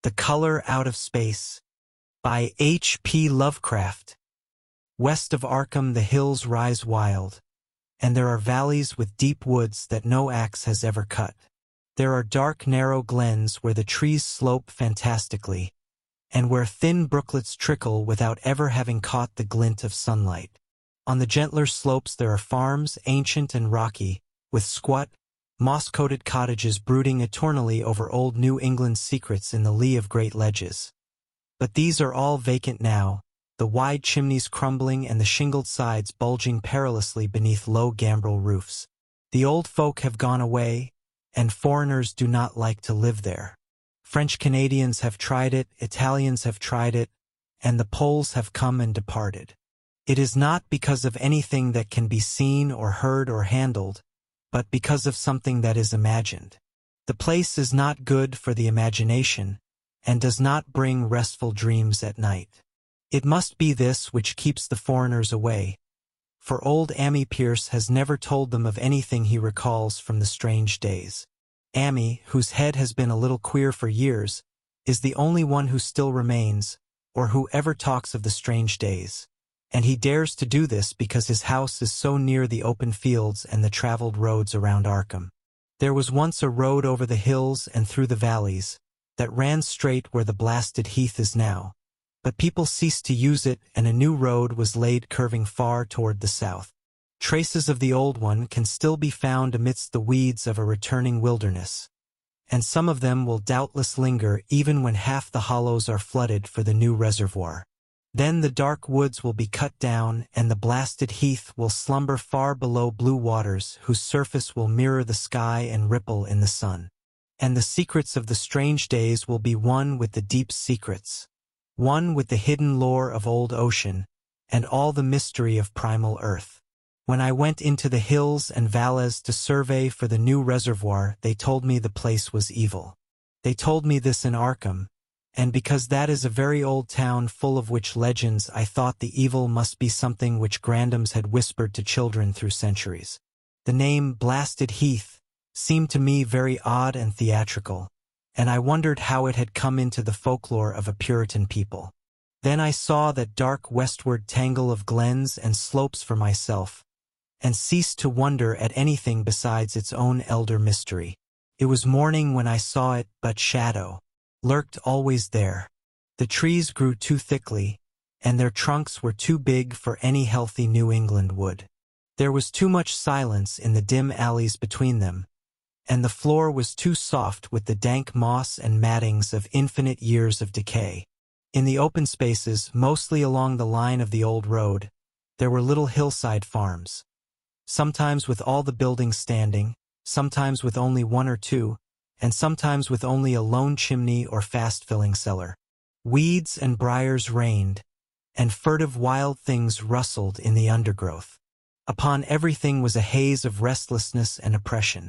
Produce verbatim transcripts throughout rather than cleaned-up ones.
The Color Out of Space by H P Lovecraft. West of Arkham the hills rise wild, and there are valleys with deep woods that no axe has ever cut. There are dark narrow glens where the trees slope fantastically, and where thin brooklets trickle without ever having caught the glint of sunlight. On the gentler slopes there are farms, ancient and rocky, with squat, moss-coated cottages brooding eternally over old New England secrets in the lee of great ledges. But these are all vacant now, the wide chimneys crumbling and the shingled sides bulging perilously beneath low gambrel roofs. The old folk have gone away, and foreigners do not like to live there. French Canadians have tried it, Italians have tried it, and the Poles have come and departed. It is not because of anything that can be seen or heard or handled, but because of something that is imagined. The place is not good for the imagination, and does not bring restful dreams at night. It must be this which keeps the foreigners away, for old Ammi Pierce has never told them of anything he recalls from the strange days. Ammi, whose head has been a little queer for years, is the only one who still remains, or who ever talks of the strange days. And he dares to do this because his house is so near the open fields and the traveled roads around Arkham. There was once a road over the hills and through the valleys, that ran straight where the blasted heath is now, but people ceased to use it and a new road was laid curving far toward the south. Traces of the old one can still be found amidst the weeds of a returning wilderness, and some of them will doubtless linger even when half the hollows are flooded for the new reservoir. Then the dark woods will be cut down, and the blasted heath will slumber far below blue waters whose surface will mirror the sky and ripple in the sun. And the secrets of the strange days will be one with the deep secrets, one with the hidden lore of old ocean, and all the mystery of primal earth. When I went into the hills and valleys to survey for the new reservoir, they told me the place was evil. They told me this in Arkham, and because that is a very old town full of witch legends, I thought the evil must be something which grandams had whispered to children through centuries. The name Blasted Heath seemed to me very odd and theatrical, and I wondered how it had come into the folklore of a Puritan people. Then I saw that dark westward tangle of glens and slopes for myself, and ceased to wonder at anything besides its own elder mystery. It was morning when I saw it, but shadow lurked always there. The trees grew too thickly, and their trunks were too big for any healthy New England wood. There was too much silence in the dim alleys between them, and the floor was too soft with the dank moss and mattings of infinite years of decay. In the open spaces, mostly along the line of the old road, there were little hillside farms, sometimes with all the buildings standing, sometimes with only one or two, and sometimes with only a lone chimney or fast-filling cellar. Weeds and briars reigned, and furtive wild things rustled in the undergrowth. Upon everything was a haze of restlessness and oppression,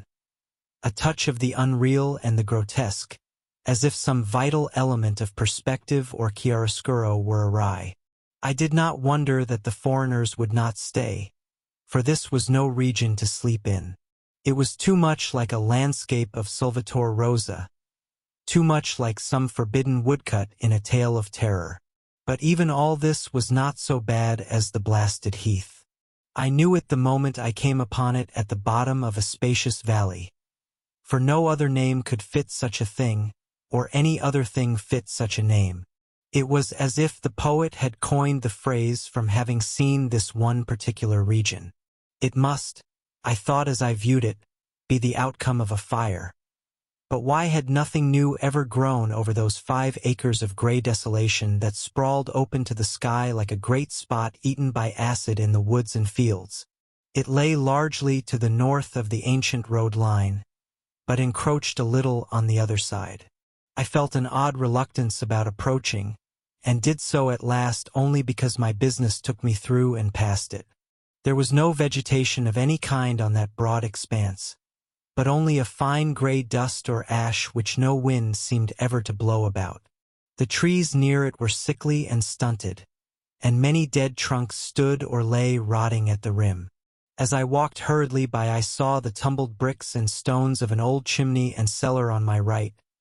a touch of the unreal and the grotesque, as if some vital element of perspective or chiaroscuro were awry. I did not wonder that the foreigners would not stay, for this was no region to sleep in. It was too much like a landscape of Salvator Rosa, too much like some forbidden woodcut in a tale of terror. But even all this was not so bad as the blasted heath. I knew it the moment I came upon it at the bottom of a spacious valley, for no other name could fit such a thing, or any other thing fit such a name. It was as if the poet had coined the phrase from having seen this one particular region. It must, I thought as I viewed it, be the outcome of a fire. But why had nothing new ever grown over those five acres of gray desolation that sprawled open to the sky like a great spot eaten by acid in the woods and fields? It lay largely to the north of the ancient road line, but encroached a little on the other side. I felt an odd reluctance about approaching, and did so at last only because my business took me through and past it. There was no vegetation of any kind on that broad expanse, but only a fine gray dust or ash which no wind seemed ever to blow about. The trees near it were sickly and stunted, and many dead trunks stood or lay rotting at the rim. As I walked hurriedly by, I saw the tumbled bricks and stones of an old chimney and cellar on my right,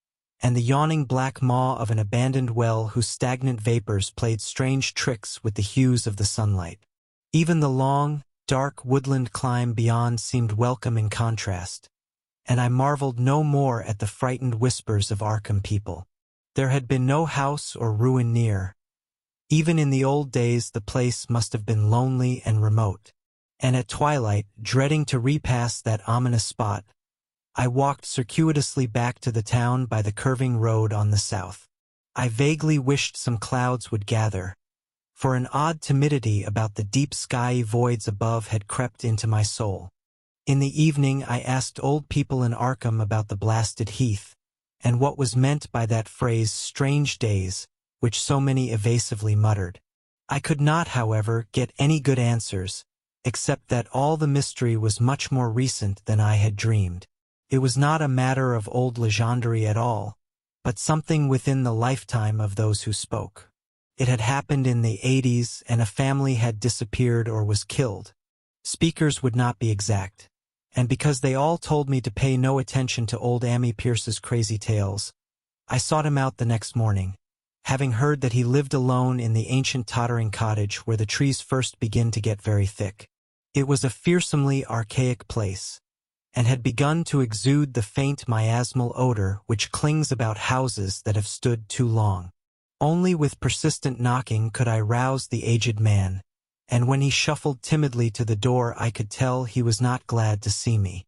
and the yawning black maw of an abandoned well whose stagnant vapors played strange tricks with the hues of the sunlight. Even the long, dark woodland climb beyond seemed welcome in contrast, and I marveled no more at the frightened whispers of Arkham people. There had been no house or ruin near. Even in the old days the place must have been lonely and remote, and at twilight, dreading to repass that ominous spot, I walked circuitously back to the town by the curving road on the south. I vaguely wished some clouds would gather, for an odd timidity about the deep skyey voids above had crept into my soul. In the evening I asked old people in Arkham about the blasted heath, and what was meant by that phrase "strange days," which so many evasively muttered. I could not, however, get any good answers, except that all the mystery was much more recent than I had dreamed. It was not a matter of old legendary at all, but something within the lifetime of those who spoke. It had happened in the eighties, and a family had disappeared or was killed. Speakers would not be exact, and because they all told me to pay no attention to old Ammi Pierce's crazy tales, I sought him out the next morning, having heard that he lived alone in the ancient tottering cottage where the trees first begin to get very thick. It was a fearsomely archaic place, and had begun to exude the faint miasmal odor which clings about houses that have stood too long. Only with persistent knocking could I rouse the aged man, and when he shuffled timidly to the door I could tell he was not glad to see me.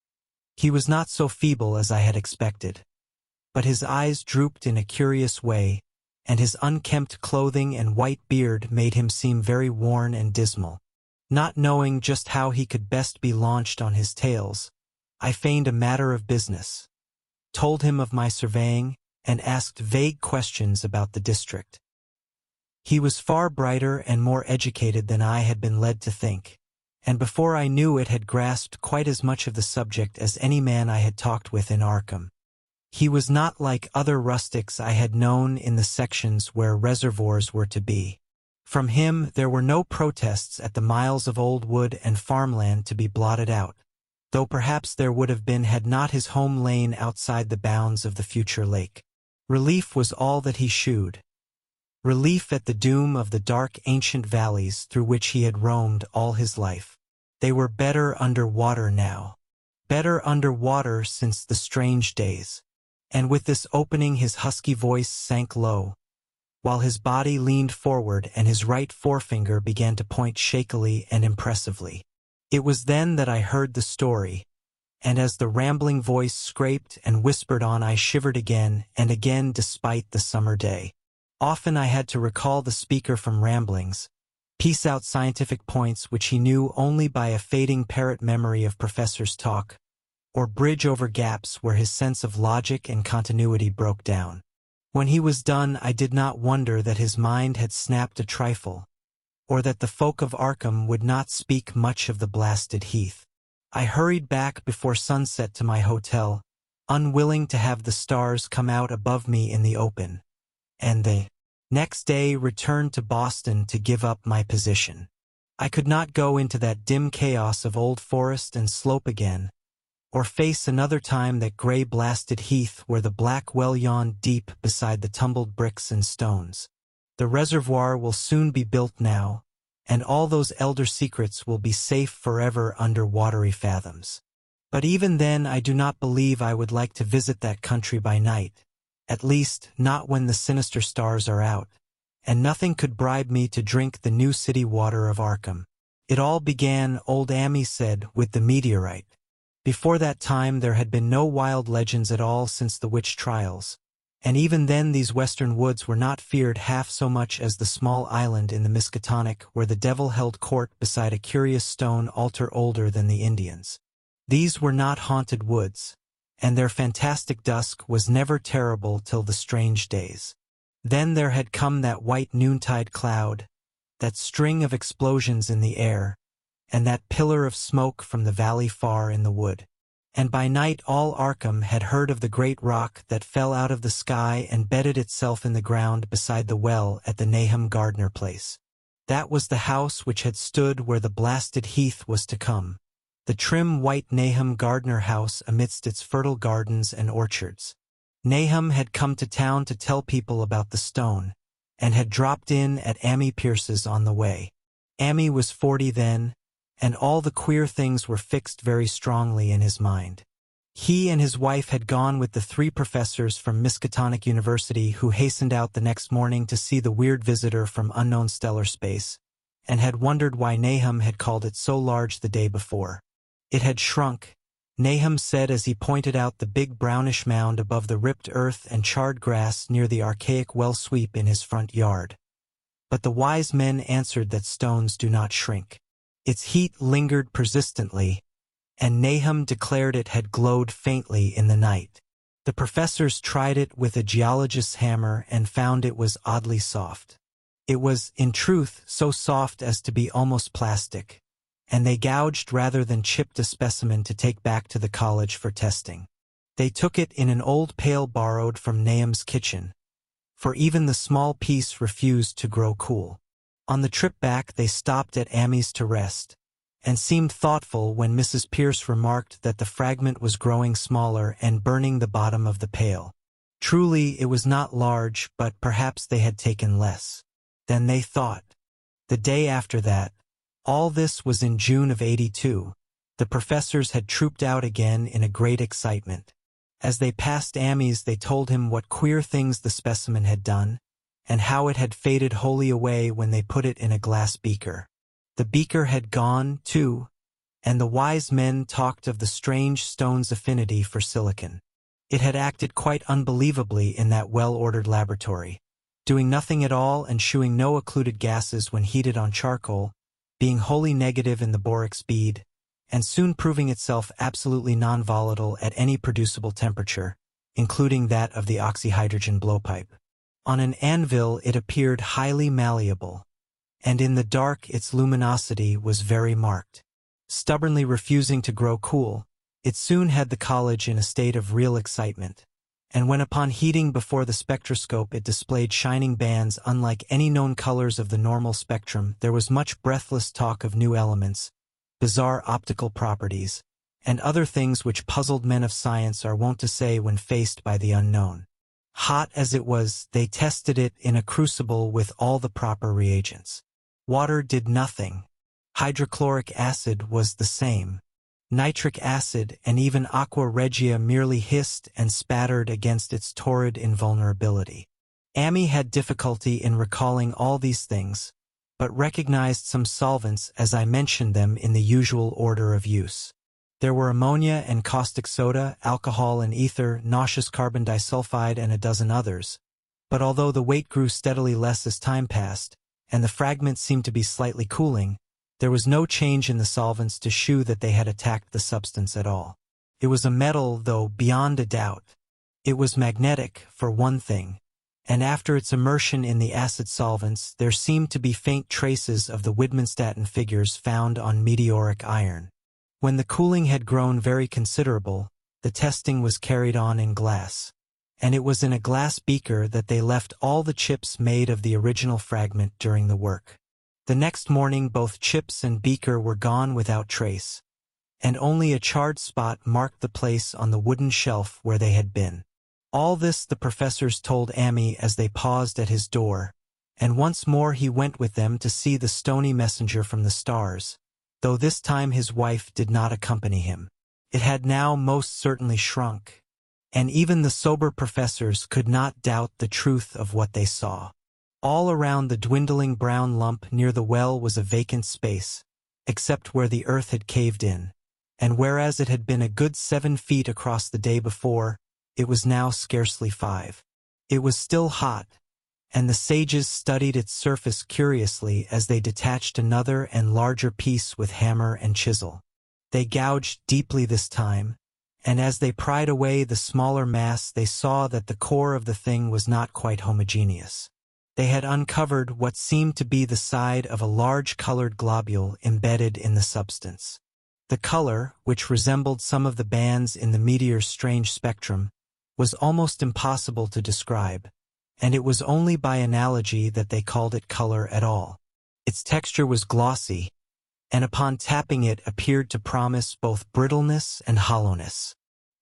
He was not so feeble as I had expected, but his eyes drooped in a curious way, and his unkempt clothing and white beard made him seem very worn and dismal. Not knowing just how he could best be launched on his tales, I feigned a matter of business, told him of my surveying, and asked vague questions about the district. He was far brighter and more educated than I had been led to think, and before I knew it had grasped quite as much of the subject as any man I had talked with in Arkham. He was not like other rustics I had known in the sections where reservoirs were to be. From him there were no protests at the miles of old wood and farmland to be blotted out, though perhaps there would have been had not his home lain outside the bounds of the future lake. Relief was all that he shewed. Relief at the doom of the dark ancient valleys through which he had roamed all his life. They were better under water now. Better under water since the strange days. And with this opening his husky voice sank low, while his body leaned forward and his right forefinger began to point shakily and impressively. It was then that I heard the story, and as the rambling voice scraped and whispered on I shivered again and again despite the summer day. Often I had to recall the speaker from ramblings, piece out scientific points which he knew only by a fading parrot memory of professors' talk, or bridge over gaps where his sense of logic and continuity broke down. When he was done I did not wonder that his mind had snapped a trifle, or that the folk of Arkham would not speak much of the blasted heath. I hurried back before sunset to my hotel, unwilling to have the stars come out above me in the open, and the next day returned to Boston to give up my position. I could not go into that dim chaos of old forest and slope again, or face another time that gray blasted heath where the black well yawned deep beside the tumbled bricks and stones. The reservoir will soon be built now, and all those elder secrets will be safe forever under watery fathoms. But even then I do not believe I would like to visit that country by night, at least not when the sinister stars are out, and nothing could bribe me to drink the new city water of Arkham. It all began, old Ammi said, with the meteorite. Before that time there had been no wild legends at all since the witch trials, and even then these western woods were not feared half so much as the small island in the Miskatonic where the devil held court beside a curious stone altar older than the Indians. These were not haunted woods, and their fantastic dusk was never terrible till the strange days. Then there had come that white noontide cloud, that string of explosions in the air, and that pillar of smoke from the valley far in the wood. And by night all Arkham had heard of the great rock that fell out of the sky and bedded itself in the ground beside the well at the Nahum Gardner place. That was the house which had stood where the blasted heath was to come, the trim white Nahum Gardner house amidst its fertile gardens and orchards. Nahum had come to town to tell people about the stone, and had dropped in at Amy Pierce's on the way. Amy was forty then, and all the queer things were fixed very strongly in his mind. He and his wife had gone with the three professors from Miskatonic University who hastened out the next morning to see the weird visitor from unknown stellar space, and had wondered why Nahum had called it so large the day before. It had shrunk, Nahum said as he pointed out the big brownish mound above the ripped earth and charred grass near the archaic well sweep in his front yard. But the wise men answered that stones do not shrink. Its heat lingered persistently, and Nahum declared it had glowed faintly in the night. The professors tried it with a geologist's hammer and found it was oddly soft. It was, in truth, so soft as to be almost plastic, and they gouged rather than chipped a specimen to take back to the college for testing. They took it in an old pail borrowed from Nahum's kitchen, for even the small piece refused to grow cool. On the trip back they stopped at Amy's to rest, and seemed thoughtful when Missus Pierce remarked that the fragment was growing smaller and burning the bottom of the pail. Truly it was not large, but perhaps they had taken less than they thought. The day after that, all this was in June of eighty-two, the professors had trooped out again in a great excitement. As they passed Amy's they told him what queer things the specimen had done, and how it had faded wholly away when they put it in a glass beaker. The beaker had gone, too, and the wise men talked of the strange stone's affinity for silicon. It had acted quite unbelievably in that well-ordered laboratory, doing nothing at all and shewing no occluded gases when heated on charcoal, being wholly negative in the boric bead, and soon proving itself absolutely non-volatile at any producible temperature, including that of the oxyhydrogen blowpipe. On an anvil it appeared highly malleable, and in the dark its luminosity was very marked. Stubbornly refusing to grow cool, it soon had the college in a state of real excitement, and when upon heating before the spectroscope it displayed shining bands unlike any known colors of the normal spectrum, there was much breathless talk of new elements, bizarre optical properties, and other things which puzzled men of science are wont to say when faced by the unknown. Hot as it was, they tested it in a crucible with all the proper reagents. Water did nothing. Hydrochloric acid was the same. Nitric acid and even aqua regia merely hissed and spattered against its torrid invulnerability. Amy had difficulty in recalling all these things, but recognized some solvents as I mentioned them in the usual order of use. There were ammonia and caustic soda, alcohol and ether, nauseous carbon disulfide and a dozen others, but although the weight grew steadily less as time passed, and the fragments seemed to be slightly cooling, there was no change in the solvents to shew that they had attacked the substance at all. It was a metal, though, beyond a doubt. It was magnetic, for one thing, and after its immersion in the acid solvents there seemed to be faint traces of the Widmanstatin figures found on meteoric iron. When the cooling had grown very considerable, the testing was carried on in glass, and it was in a glass beaker that they left all the chips made of the original fragment during the work. The next morning both chips and beaker were gone without trace, and only a charred spot marked the place on the wooden shelf where they had been. All this the professors told Amy as they paused at his door, and once more he went with them to see the stony messenger from the stars, though this time his wife did not accompany him. It had now most certainly shrunk, and even the sober professors could not doubt the truth of what they saw. All around the dwindling brown lump near the well was a vacant space, except where the earth had caved in, and whereas it had been a good seven feet across the day before, it was now scarcely five. It was still hot, and the sages studied its surface curiously as they detached another and larger piece with hammer and chisel. They gouged deeply this time, and as they pried away the smaller mass they saw that the core of the thing was not quite homogeneous. They had uncovered what seemed to be the side of a large colored globule embedded in the substance. The color, which resembled some of the bands in the meteor's strange spectrum, was almost impossible to describe, and it was only by analogy that they called it color at all. Its texture was glossy, and upon tapping it appeared to promise both brittleness and hollowness.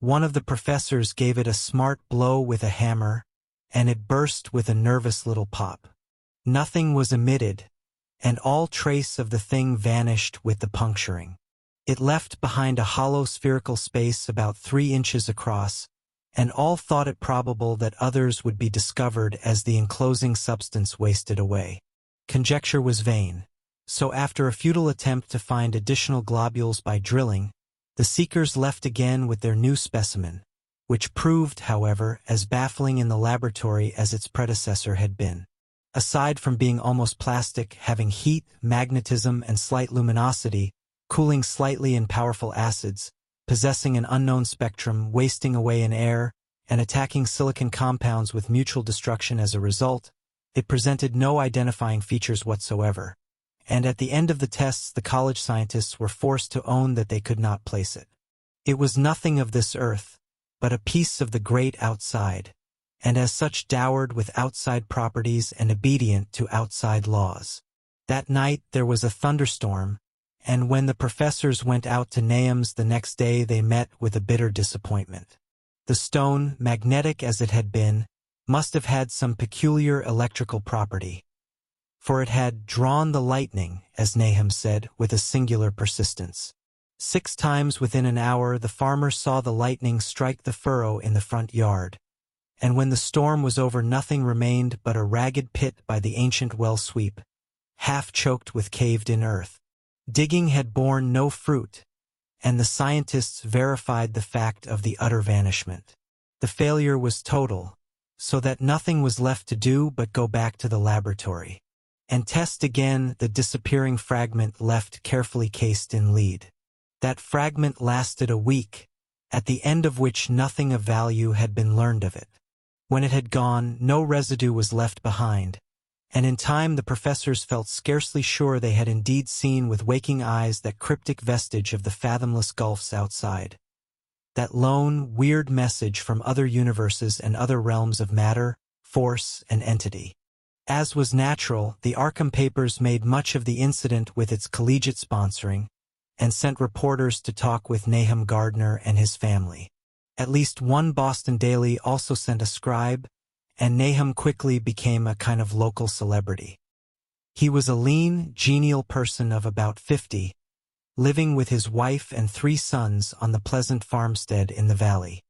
One of the professors gave it a smart blow with a hammer, and it burst with a nervous little pop. Nothing was emitted, and all trace of the thing vanished with the puncturing. It left behind a hollow spherical space about three inches across, and all thought it probable that others would be discovered as the enclosing substance wasted away. Conjecture was vain, so after a futile attempt to find additional globules by drilling, the seekers left again with their new specimen, which proved, however, as baffling in the laboratory as its predecessor had been. Aside from being almost plastic, having heat, magnetism, and slight luminosity, cooling slightly in powerful acids, possessing an unknown spectrum, wasting away in air, and attacking silicon compounds with mutual destruction as a result, it presented no identifying features whatsoever, and at the end of the tests the college scientists were forced to own that they could not place it. It was nothing of this earth, but a piece of the great outside, and as such dowered with outside properties and obedient to outside laws. That night there was a thunderstorm, and when the professors went out to Nahum's the next day they met with a bitter disappointment. The stone, magnetic as it had been, must have had some peculiar electrical property, for it had drawn the lightning, as Nahum said, with a singular persistence. Six times within an hour the farmer saw the lightning strike the furrow in the front yard, and when the storm was over nothing remained but a ragged pit by the ancient well sweep, half choked with caved-in earth. Digging had borne no fruit, and the scientists verified the fact of the utter vanishment. The failure was total, so that nothing was left to do but go back to the laboratory and test again the disappearing fragment left carefully cased in lead. That fragment lasted a week, at the end of which nothing of value had been learned of it. When it had gone, no residue was left behind, and in time the professors felt scarcely sure they had indeed seen with waking eyes that cryptic vestige of the fathomless gulfs outside. That lone, weird message from other universes and other realms of matter, force, and entity. As was natural, the Arkham papers made much of the incident with its collegiate sponsoring, and sent reporters to talk with Nahum Gardner and his family. At least one Boston daily also sent a scribe, and Nahum quickly became a kind of local celebrity. He was a lean, genial person of about fifty, living with his wife and three sons on the pleasant farmstead in the valley.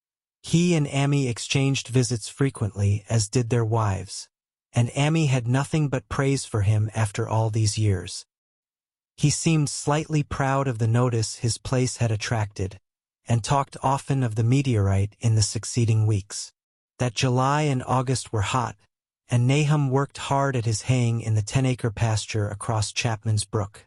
He and Amy exchanged visits frequently, as did their wives, and Amy had nothing but praise for him after all these years. He seemed slightly proud of the notice his place had attracted, and talked often of the meteorite in the succeeding weeks. That July and August were hot, and Nahum worked hard at his haying in the ten-acre pasture across Chapman's Brook,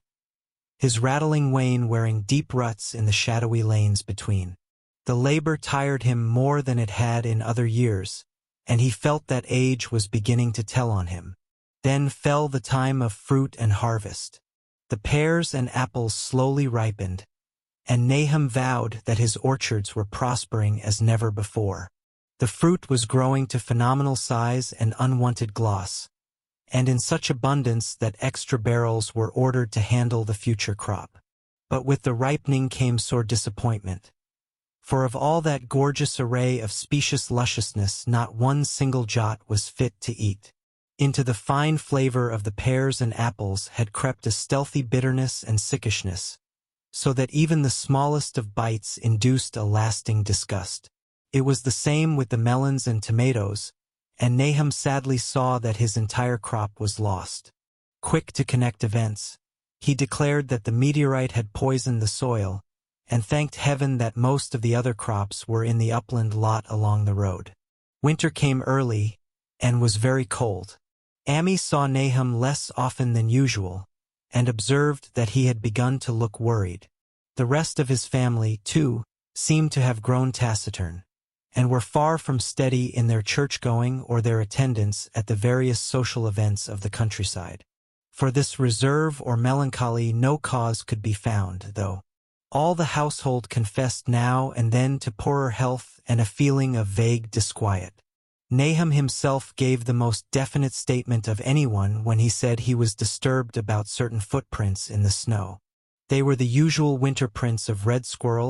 his rattling wain wearing deep ruts in the shadowy lanes between. The labor tired him more than it had in other years, and he felt that age was beginning to tell on him. Then fell the time of fruit and harvest. The pears and apples slowly ripened, and Nahum vowed that his orchards were prospering as never before. The fruit was growing to phenomenal size and unwanted gloss, and in such abundance that extra barrels were ordered to handle the future crop. But with the ripening came sore disappointment, for of all that gorgeous array of specious lusciousness not one single jot was fit to eat. Into the fine flavor of the pears and apples had crept a stealthy bitterness and sickishness, so that even the smallest of bites induced a lasting disgust. It was the same with the melons and tomatoes, and Nahum sadly saw that his entire crop was lost. Quick to connect events, he declared that the meteorite had poisoned the soil, and thanked heaven that most of the other crops were in the upland lot along the road. Winter came early, and was very cold. Amy saw Nahum less often than usual, and observed that he had begun to look worried. The rest of his family, too, seemed to have grown taciturn, and were far from steady in their church-going or their attendance at the various social events of the countryside. For this reserve or melancholy no cause could be found, though all the household confessed now and then to poorer health and a feeling of vague disquiet. Nahum himself gave the most definite statement of anyone when he said he was disturbed about certain footprints in the snow. They were the usual winter prints of red squirrels,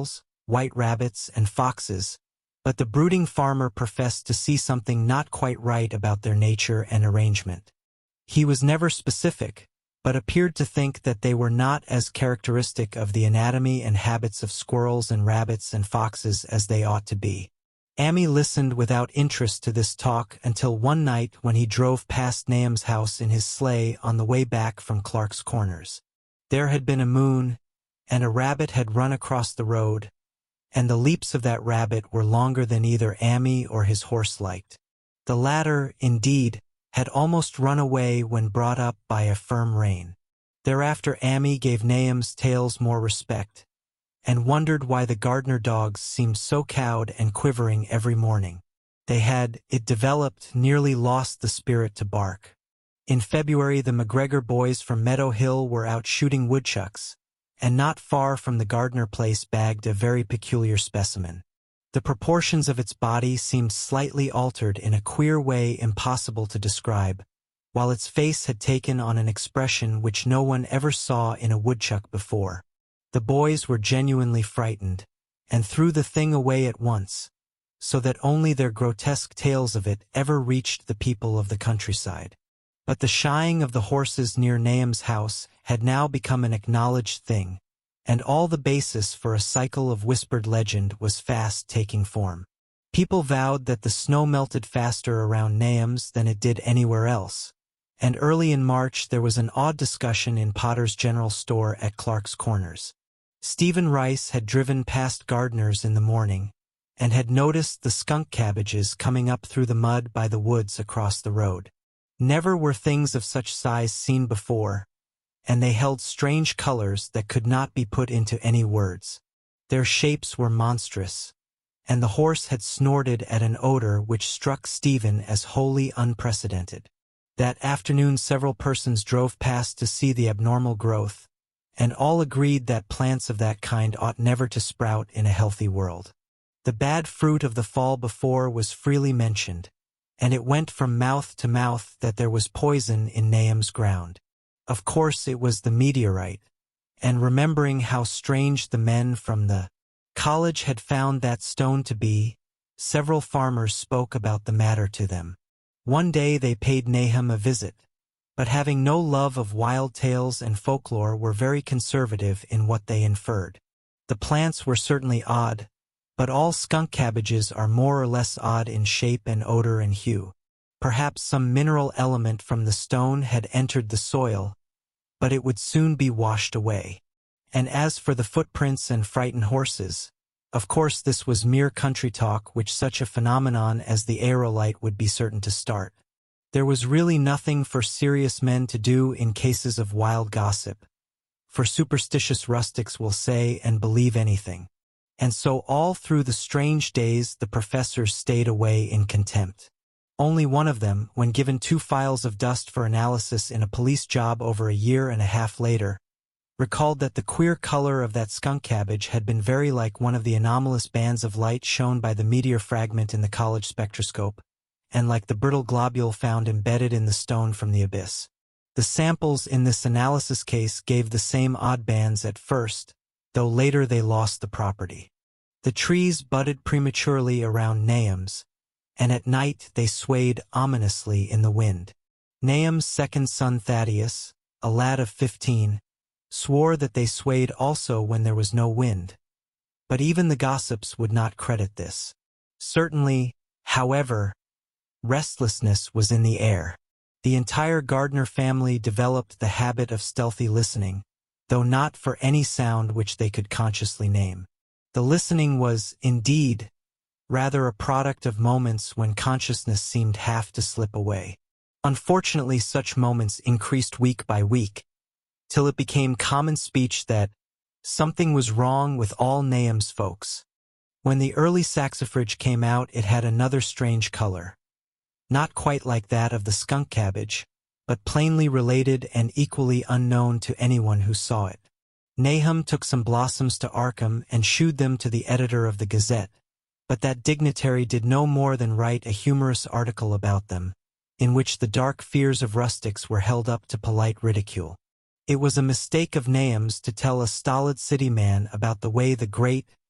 white rabbits, and foxes, but the brooding farmer professed to see something not quite right about their nature and arrangement. He was never specific, but appeared to think that they were not as characteristic of the anatomy and habits of squirrels and rabbits and foxes as they ought to be. Amy listened without interest to this talk until one night when he drove past Nahum's house in his sleigh on the way back from Clark's Corners. There had been a moon, and a rabbit had run across the road, and the leaps of that rabbit were longer than either Amy or his horse liked. The latter, indeed, had almost run away when brought up by a firm rein. Thereafter Amy gave Nahum's tales more respect, and wondered why the Gardner dogs seemed so cowed and quivering every morning. They had, it developed, nearly lost the spirit to bark. In February the McGregor boys from Meadow Hill were out shooting woodchucks, and not far from the Gardner place bagged a very peculiar specimen. The proportions of its body seemed slightly altered in a queer way impossible to describe, while its face had taken on an expression which no one ever saw in a woodchuck before. The boys were genuinely frightened, and threw the thing away at once, so that only their grotesque tales of it ever reached the people of the countryside. But the shying of the horses near Nahum's house had now become an acknowledged thing, and all the basis for a cycle of whispered legend was fast taking form. People vowed that the snow melted faster around Nahum's than it did anywhere else, and early in March there was an odd discussion in Potter's General Store at Clark's Corners. Stephen Rice had driven past Gardner's in the morning, and had noticed the skunk cabbages coming up through the mud by the woods across the road. Never were things of such size seen before, and they held strange colors that could not be put into any words. Their shapes were monstrous, and the horse had snorted at an odor which struck Stephen as wholly unprecedented. That afternoon several persons drove past to see the abnormal growth, and all agreed that plants of that kind ought never to sprout in a healthy world. The bad fruit of the fall before was freely mentioned, and it went from mouth to mouth that there was poison in Nahum's ground. Of course it was the meteorite, and remembering how strange the men from the college had found that stone to be, several farmers spoke about the matter to them. One day they paid Nahum a visit, but having no love of wild tales and folklore were very conservative in what they inferred. The plants were certainly odd, but all skunk cabbages are more or less odd in shape and odor and hue. Perhaps some mineral element from the stone had entered the soil, but it would soon be washed away. And as for the footprints and frightened horses, of course this was mere country talk which such a phenomenon as the aerolite would be certain to start. There was really nothing for serious men to do in cases of wild gossip, for superstitious rustics will say and believe anything. And so all through the strange days the professors stayed away in contempt. Only one of them, when given two files of dust for analysis in a police job over a year and a half later, recalled that the queer color of that skunk cabbage had been very like one of the anomalous bands of light shown by the meteor fragment in the college spectroscope, and like the brittle globule found embedded in the stone from the abyss. The samples in this analysis case gave the same odd bands at first, though later they lost the property. The trees budded prematurely around Nahum's, and at night they swayed ominously in the wind. Nahum's second son Thaddeus, a lad of fifteen, swore that they swayed also when there was no wind, but even the gossips would not credit this. Certainly, however, restlessness was in the air. The entire Gardner family developed the habit of stealthy listening, though not for any sound which they could consciously name. The listening was, indeed, rather a product of moments when consciousness seemed half to slip away. Unfortunately, such moments increased week by week, till it became common speech that something was wrong with all Nahum's folks. When the early saxifrage came out, it had another strange color. Not quite like that of the skunk cabbage, but plainly related and equally unknown to anyone who saw it. Nahum took some blossoms to Arkham and shewed them to the editor of the Gazette, but that dignitary did no more than write a humorous article about them, in which the dark fears of rustics were held up to polite ridicule. It was a mistake of Nahum's to tell a stolid city man about the way the great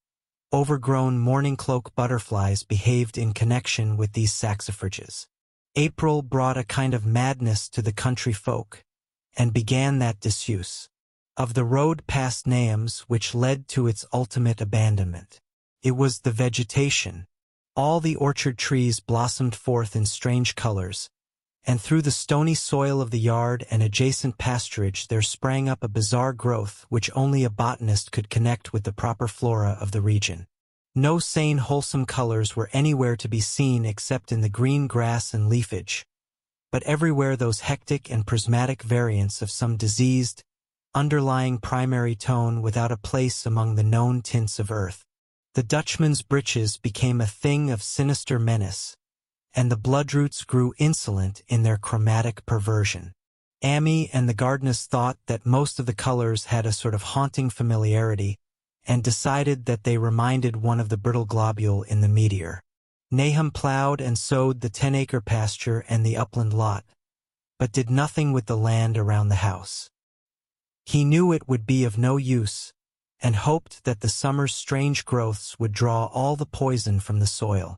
Overgrown morning cloak butterflies behaved in connection with these saxifrages. April brought a kind of madness to the country folk, and began that disuse of the road past Nahum's which led to its ultimate abandonment. It was the vegetation. All the orchard trees blossomed forth in strange colors, and through the stony soil of the yard and adjacent pasturage there sprang up a bizarre growth which only a botanist could connect with the proper flora of the region. No sane, wholesome colors were anywhere to be seen except in the green grass and leafage, but everywhere those hectic and prismatic variants of some diseased, underlying primary tone without a place among the known tints of earth. The Dutchman's breeches became a thing of sinister menace, and the bloodroots grew insolent in their chromatic perversion. Amy and the Gardners thought that most of the colors had a sort of haunting familiarity, and decided that they reminded one of the brittle globule in the meteor. Nahum plowed and sowed the ten-acre pasture and the upland lot, but did nothing with the land around the house. He knew it would be of no use, and hoped that the summer's strange growths would draw all the poison from the soil.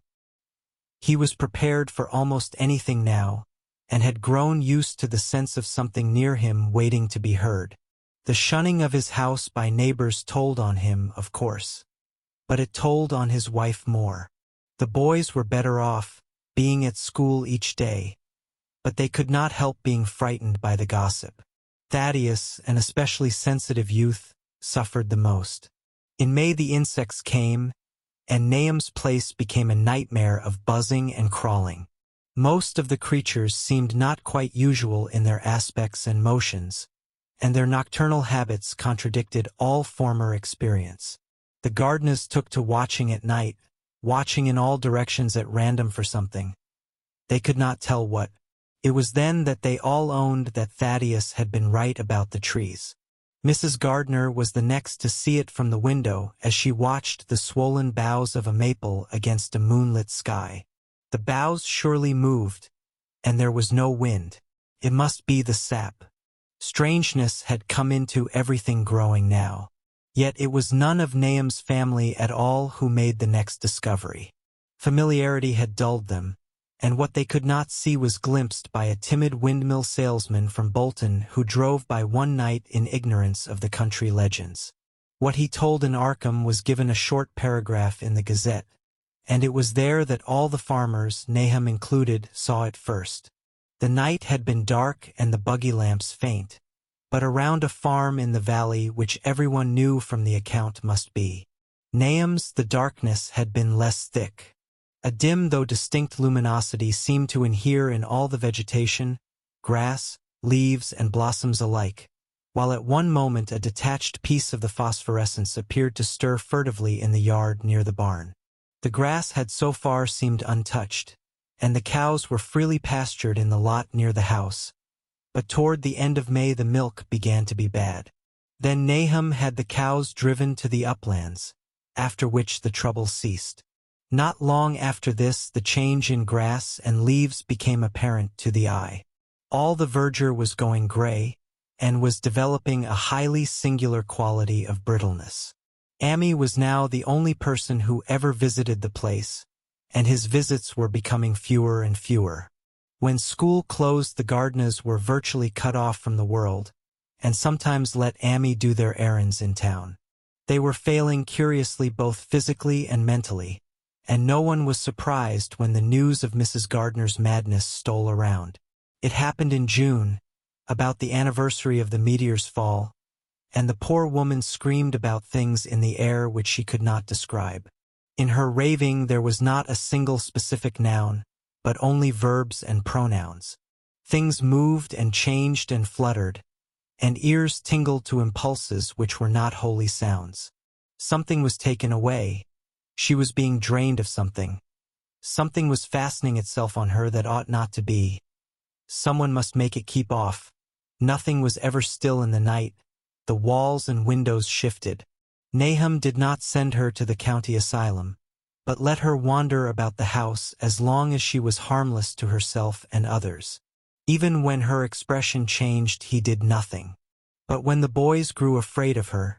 He was prepared for almost anything now, and had grown used to the sense of something near him waiting to be heard. The shunning of his house by neighbors told on him, of course, but it told on his wife more. The boys were better off, being at school each day, but they could not help being frightened by the gossip. Thaddeus, an especially sensitive youth, suffered the most. In May the insects came, and Nahum's place became a nightmare of buzzing and crawling. Most of the creatures seemed not quite usual in their aspects and motions, and their nocturnal habits contradicted all former experience. The Gardners took to watching at night, watching in all directions at random for something. They could not tell what. It was then that they all owned that Thaddeus had been right about the trees. Missus Gardner was the next to see it from the window as she watched the swollen boughs of a maple against a moonlit sky. The boughs surely moved, and there was no wind. It must be the sap. Strangeness had come into everything growing now. Yet it was none of Nahum's family at all who made the next discovery. Familiarity had dulled them, and what they could not see was glimpsed by a timid windmill salesman from Bolton who drove by one night in ignorance of the country legends. What he told in Arkham was given a short paragraph in the Gazette, and it was there that all the farmers, Nahum included, saw it first. The night had been dark and the buggy lamps faint, but around a farm in the valley which everyone knew from the account must be. Nahum's the darkness had been less thick. A dim though distinct luminosity seemed to inhere in all the vegetation, grass, leaves, and blossoms alike, while at one moment a detached piece of the phosphorescence appeared to stir furtively in the yard near the barn. The grass had so far seemed untouched, and the cows were freely pastured in the lot near the house, but toward the end of May the milk began to be bad. Then Nahum had the cows driven to the uplands, after which the trouble ceased. Not long after this the change in grass and leaves became apparent to the eye. All the verdure was going gray, and was developing a highly singular quality of brittleness. Amy was now the only person who ever visited the place, and his visits were becoming fewer and fewer. When school closed the Gardners were virtually cut off from the world, and sometimes let Amy do their errands in town. They were failing curiously both physically and mentally, and no one was surprised when the news of Missus Gardner's madness stole around. It happened in June, about the anniversary of the meteor's fall, and the poor woman screamed about things in the air which she could not describe. In her raving there was not a single specific noun, but only verbs and pronouns. Things moved and changed and fluttered, and ears tingled to impulses which were not wholly sounds. Something was taken away. She was being drained of something. Something was fastening itself on her that ought not to be. Someone must make it keep off. Nothing was ever still in the night. The walls and windows shifted. Nahum did not send her to the county asylum, but let her wander about the house as long as she was harmless to herself and others. Even when her expression changed he did nothing. But when the boys grew afraid of her,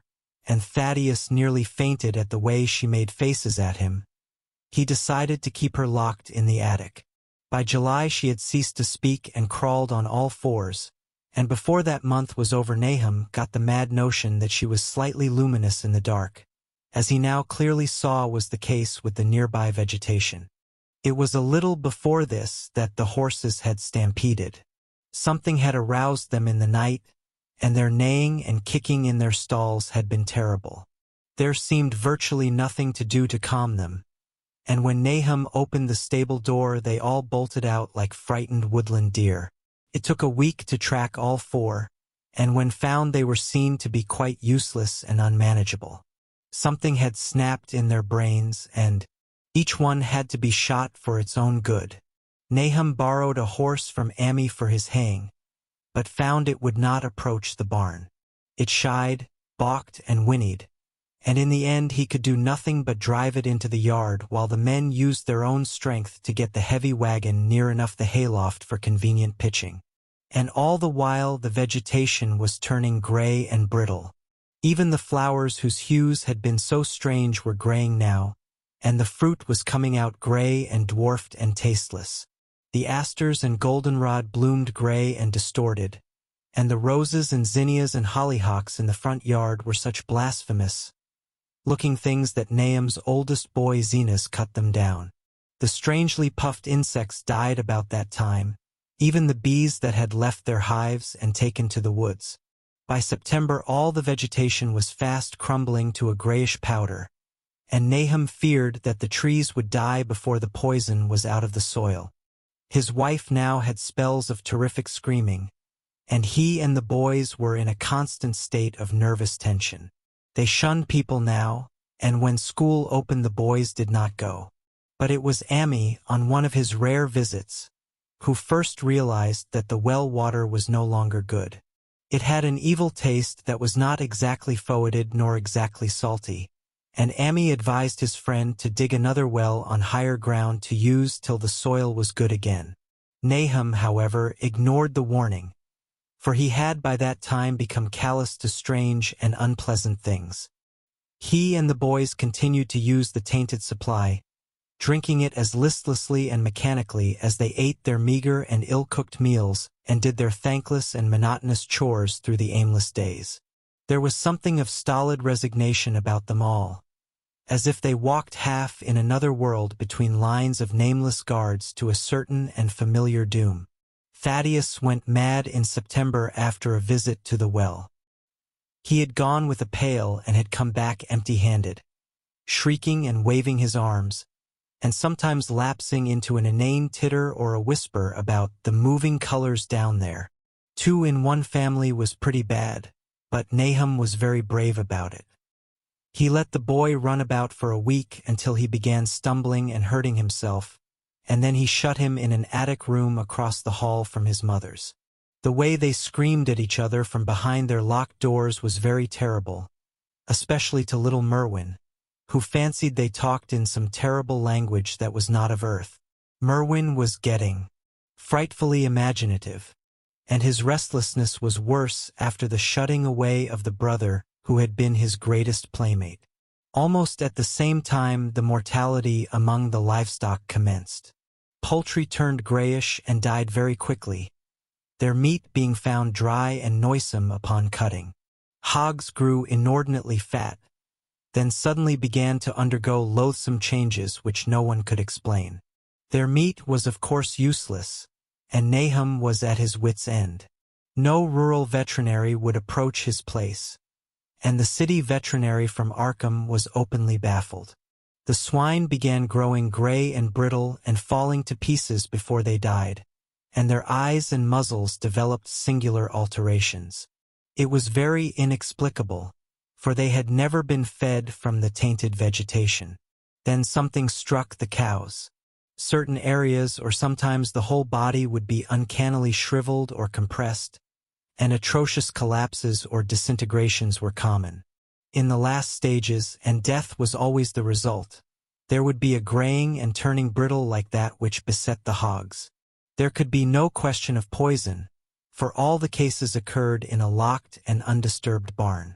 and Thaddeus nearly fainted at the way she made faces at him. He decided to keep her locked in the attic. By July she had ceased to speak and crawled on all fours, and before that month was over Nahum got the mad notion that she was slightly luminous in the dark, as he now clearly saw was the case with the nearby vegetation. It was a little before this that the horses had stampeded. Something had aroused them in the night, and their neighing and kicking in their stalls had been terrible. There seemed virtually nothing to do to calm them, and when Nahum opened the stable door they all bolted out like frightened woodland deer. It took a week to track all four, and when found they were seen to be quite useless and unmanageable. Something had snapped in their brains, and each one had to be shot for its own good. Nahum borrowed a horse from Ammi for his haying, but found it would not approach the barn. It shied, balked, and whinnied, and in the end he could do nothing but drive it into the yard while the men used their own strength to get the heavy wagon near enough the hayloft for convenient pitching. And all the while the vegetation was turning gray and brittle. Even the flowers whose hues had been so strange were graying now, and the fruit was coming out gray and dwarfed and tasteless. The asters and goldenrod bloomed gray and distorted, and the roses and zinnias and hollyhocks in the front yard were such blasphemous-looking things that Nahum's oldest boy Zenas cut them down. The strangely puffed insects died about that time, even the bees that had left their hives and taken to the woods. By September all the vegetation was fast crumbling to a grayish powder, and Nahum feared that the trees would die before the poison was out of the soil. His wife now had spells of terrific screaming, and he and the boys were in a constant state of nervous tension. They shunned people now, and when school opened the boys did not go. But it was Ammi, on one of his rare visits, who first realized that the well water was no longer good. It had an evil taste that was not exactly foetid nor exactly salty, and Ammi advised his friend to dig another well on higher ground to use till the soil was good again. Nahum, however, ignored the warning, for he had by that time become callous to strange and unpleasant things. He and the boys continued to use the tainted supply, drinking it as listlessly and mechanically as they ate their meager and ill-cooked meals and did their thankless and monotonous chores through the aimless days. There was something of stolid resignation about them all, as if they walked half in another world between lines of nameless guards to a certain and familiar doom. Thaddeus went mad in September after a visit to the well. He had gone with a pail and had come back empty-handed, shrieking and waving his arms, and sometimes lapsing into an inane titter or a whisper about the moving colors down there. Two in one family was pretty bad, but Nahum was very brave about it. He let the boy run about for a week until he began stumbling and hurting himself, and then he shut him in an attic room across the hall from his mother's. The way they screamed at each other from behind their locked doors was very terrible, especially to little Merwin, who fancied they talked in some terrible language that was not of earth. Merwin was getting frightfully imaginative, and his restlessness was worse after the shutting away of the brother who had been his greatest playmate. Almost at the same time the mortality among the livestock commenced. Poultry turned grayish and died very quickly, their meat being found dry and noisome upon cutting. Hogs grew inordinately fat, then suddenly began to undergo loathsome changes which no one could explain. Their meat was of course useless, and Nahum was at his wits' end. No rural veterinary would approach his place, and the city veterinary from Arkham was openly baffled. The swine began growing gray and brittle and falling to pieces before they died, and their eyes and muzzles developed singular alterations. It was very inexplicable, for they had never been fed from the tainted vegetation. Then something struck the cows. Certain areas or sometimes the whole body would be uncannily shriveled or compressed, and atrocious collapses or disintegrations were common. In the last stages, and death was always the result, there would be a graying and turning brittle like that which beset the hogs. There could be no question of poison, for all the cases occurred in a locked and undisturbed barn.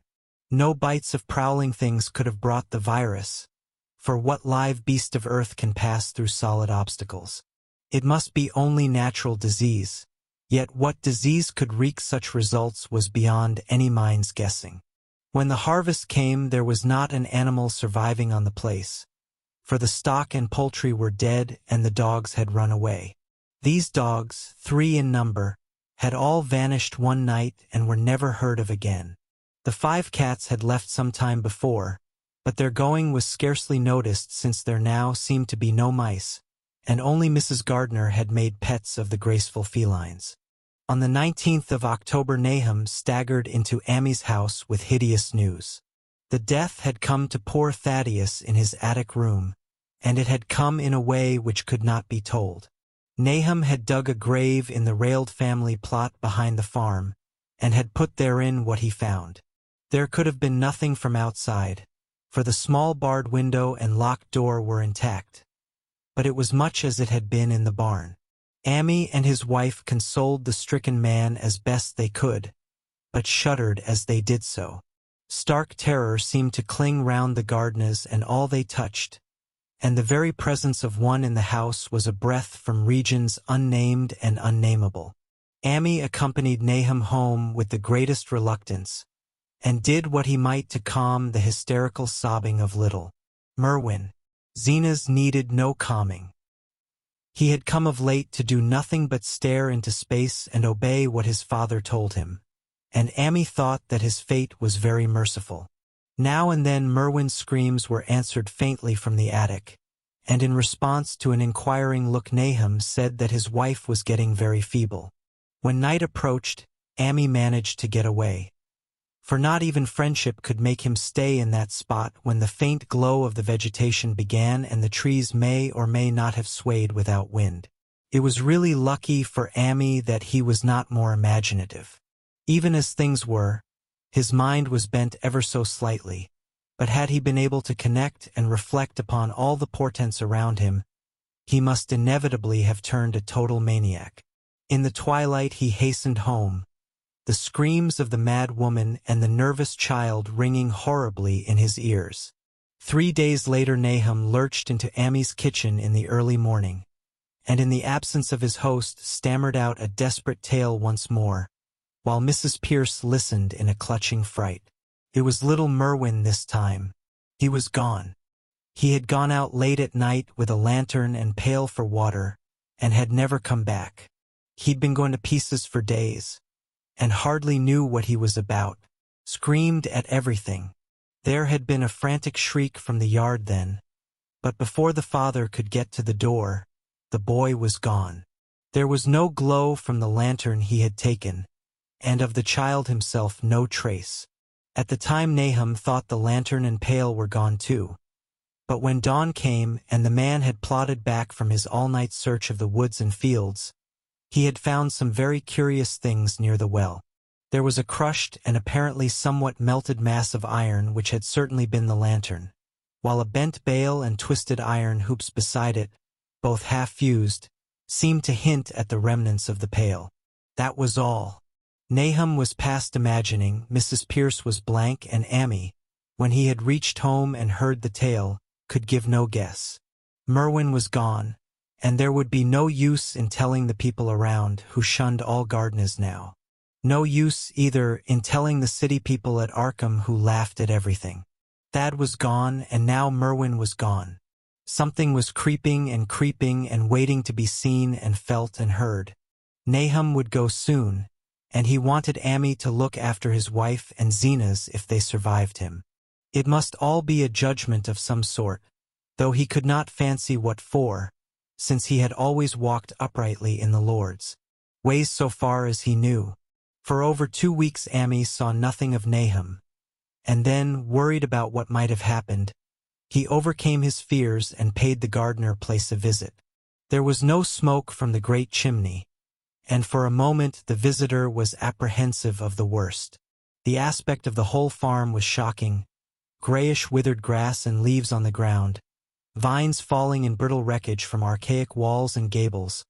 No bites of prowling things could have brought the virus, for what live beast of earth can pass through solid obstacles? It must be only natural disease, yet what disease could wreak such results was beyond any mind's guessing. When the harvest came, there was not an animal surviving on the place, for the stock and poultry were dead and the dogs had run away. These dogs, three in number, had all vanished one night and were never heard of again. The five cats had left some time before, but their going was scarcely noticed since there now seemed to be no mice, and only Missus Gardner had made pets of the graceful felines. On the nineteenth of October, Nahum staggered into Ammy's house with hideous news. The death had come to poor Thaddeus in his attic room, and it had come in a way which could not be told. Nahum had dug a grave in the railed family plot behind the farm, and had put therein what he found. There could have been nothing from outside, for the small barred window and locked door were intact, but it was much as it had been in the barn. Ammy and his wife consoled the stricken man as best they could, but shuddered as they did so. Stark terror seemed to cling round the Gardners and all they touched, and the very presence of one in the house was a breath from regions unnamed and unnameable. Ammy accompanied Nahum home with the greatest reluctance, and did what he might to calm the hysterical sobbing of little Merwin. Zena's needed no calming. He had come of late to do nothing but stare into space and obey what his father told him, and Ammy thought that his fate was very merciful. Now and then Merwin's screams were answered faintly from the attic, and in response to an inquiring look Nahum said that his wife was getting very feeble. When night approached, Ammy managed to get away, for not even friendship could make him stay in that spot when the faint glow of the vegetation began and the trees may or may not have swayed without wind. It was really lucky for Ammy that he was not more imaginative. Even as things were, his mind was bent ever so slightly, but had he been able to connect and reflect upon all the portents around him, he must inevitably have turned a total maniac. In the twilight he hastened home, the screams of the mad woman and the nervous child ringing horribly in his ears. Three days later Nahum lurched into Ammy's kitchen in the early morning, and in the absence of his host stammered out a desperate tale once more, while Missus Pierce listened in a clutching fright. It was little Merwin this time. He was gone. He had gone out late at night with a lantern and pail for water, and had never come back. He'd been going to pieces for days, and hardly knew what he was about, screamed at everything. There had been a frantic shriek from the yard then, but before the father could get to the door, the boy was gone. There was no glow from the lantern he had taken, and of the child himself no trace. At the time Nahum thought the lantern and pail were gone too, but when dawn came and the man had plodded back from his all-night search of the woods and fields, he had found some very curious things near the well. There was a crushed and apparently somewhat melted mass of iron which had certainly been the lantern, while a bent bale and twisted iron hoops beside it, both half-fused, seemed to hint at the remnants of the pail. That was all. Nahum was past imagining. Missus Pierce was blank, and Ammy, when he had reached home and heard the tale, could give no guess. Merwin was gone, and there would be no use in telling the people around who shunned all Gardners now. No use either in telling the city people at Arkham who laughed at everything. Thad was gone, and now Merwin was gone. Something was creeping and creeping and waiting to be seen and felt and heard. Nahum would go soon, and he wanted Ammy to look after his wife and Zena's if they survived him. It must all be a judgment of some sort, though he could not fancy what for, since he had always walked uprightly in the Lord's ways so far as he knew. For over two weeks Ammy saw nothing of Nahum, and then, worried about what might have happened, he overcame his fears and paid the Gardner place a visit. There was no smoke from the great chimney, and for a moment the visitor was apprehensive of the worst. The aspect of the whole farm was shocking: grayish withered grass and leaves on the ground, vines falling in brittle wreckage from archaic walls and gables,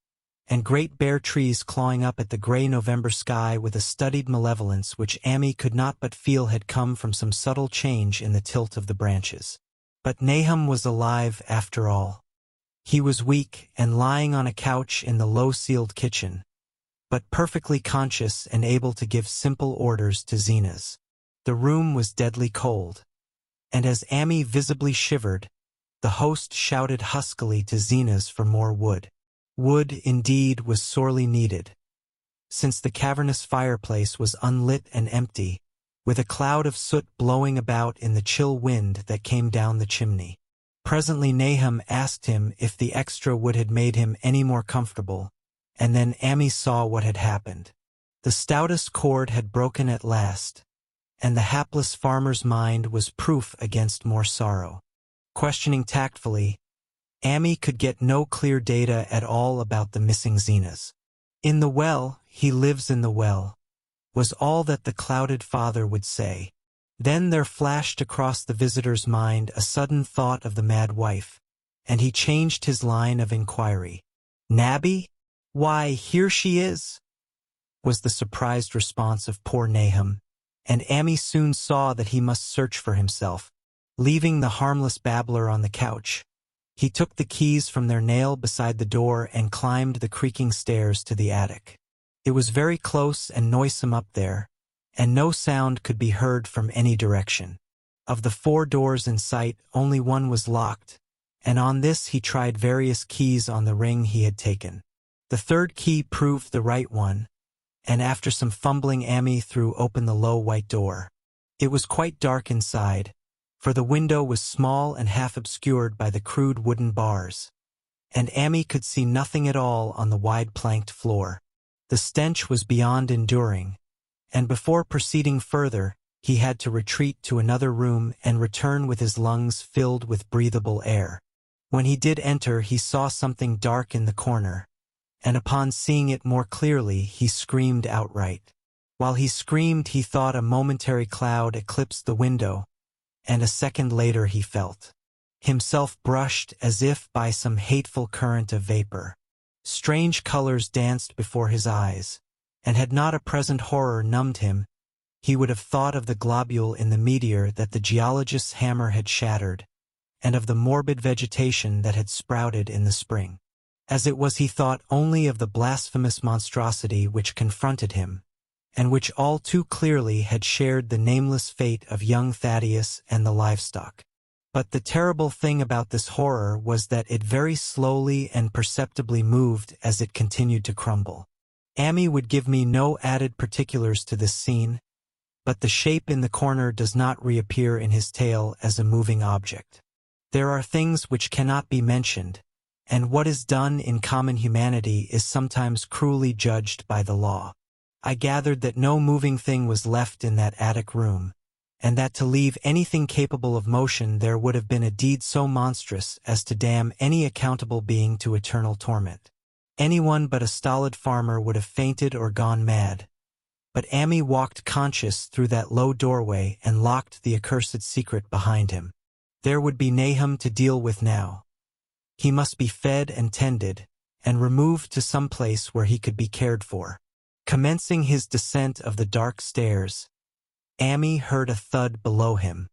and great bare trees clawing up at the gray November sky with a studied malevolence which Amy could not but feel had come from some subtle change in the tilt of the branches. But Nahum was alive after all. He was weak and lying on a couch in the low-ceiled kitchen, but perfectly conscious and able to give simple orders to Zenas. The room was deadly cold, and as Amy visibly shivered, the host shouted huskily to Zenas for more wood. Wood, indeed, was sorely needed, since the cavernous fireplace was unlit and empty, with a cloud of soot blowing about in the chill wind that came down the chimney. Presently Nahum asked him if the extra wood had made him any more comfortable, and then Amy saw what had happened. The stoutest cord had broken at last, and the hapless farmer's mind was proof against more sorrow. Questioning tactfully, Amy could get no clear data at all about the missing Zenas. "In the well, he lives in the well," was all that the clouded father would say. Then there flashed across the visitor's mind a sudden thought of the mad wife, and he changed his line of inquiry. "Nabby? Why, here she is," was the surprised response of poor Nahum, and Amy soon saw that he must search for himself. Leaving the harmless babbler on the couch, he took the keys from their nail beside the door and climbed the creaking stairs to the attic. It was very close and noisome up there, and no sound could be heard from any direction. Of the four doors in sight, only one was locked, and on this he tried various keys on the ring he had taken. The third key proved the right one, and after some fumbling Amy threw open the low white door. It was quite dark inside, for the window was small and half obscured by the crude wooden bars, and Amy could see nothing at all on the wide planked floor. The stench was beyond enduring, and before proceeding further, he had to retreat to another room and return with his lungs filled with breathable air. When he did enter, he saw something dark in the corner, and upon seeing it more clearly, he screamed outright. While he screamed, he thought a momentary cloud eclipsed the window, and a second later he felt himself brushed as if by some hateful current of vapor. Strange colors danced before his eyes, and had not a present horror numbed him, he would have thought of the globule in the meteor that the geologist's hammer had shattered, and of the morbid vegetation that had sprouted in the spring. As it was, he thought only of the blasphemous monstrosity which confronted him, and which all too clearly had shared the nameless fate of young Thaddeus and the livestock. But the terrible thing about this horror was that it very slowly and perceptibly moved as it continued to crumble. Amy would give me no added particulars to this scene, but the shape in the corner does not reappear in his tale as a moving object. There are things which cannot be mentioned, and what is done in common humanity is sometimes cruelly judged by the law. I gathered that no moving thing was left in that attic room, and that to leave anything capable of motion there would have been a deed so monstrous as to damn any accountable being to eternal torment. Anyone but a stolid farmer would have fainted or gone mad. But Amy walked conscious through that low doorway and locked the accursed secret behind him. There would be Nahum to deal with now. He must be fed and tended, and removed to some place where he could be cared for. Commencing his descent of the dark stairs, Amy heard a thud below him.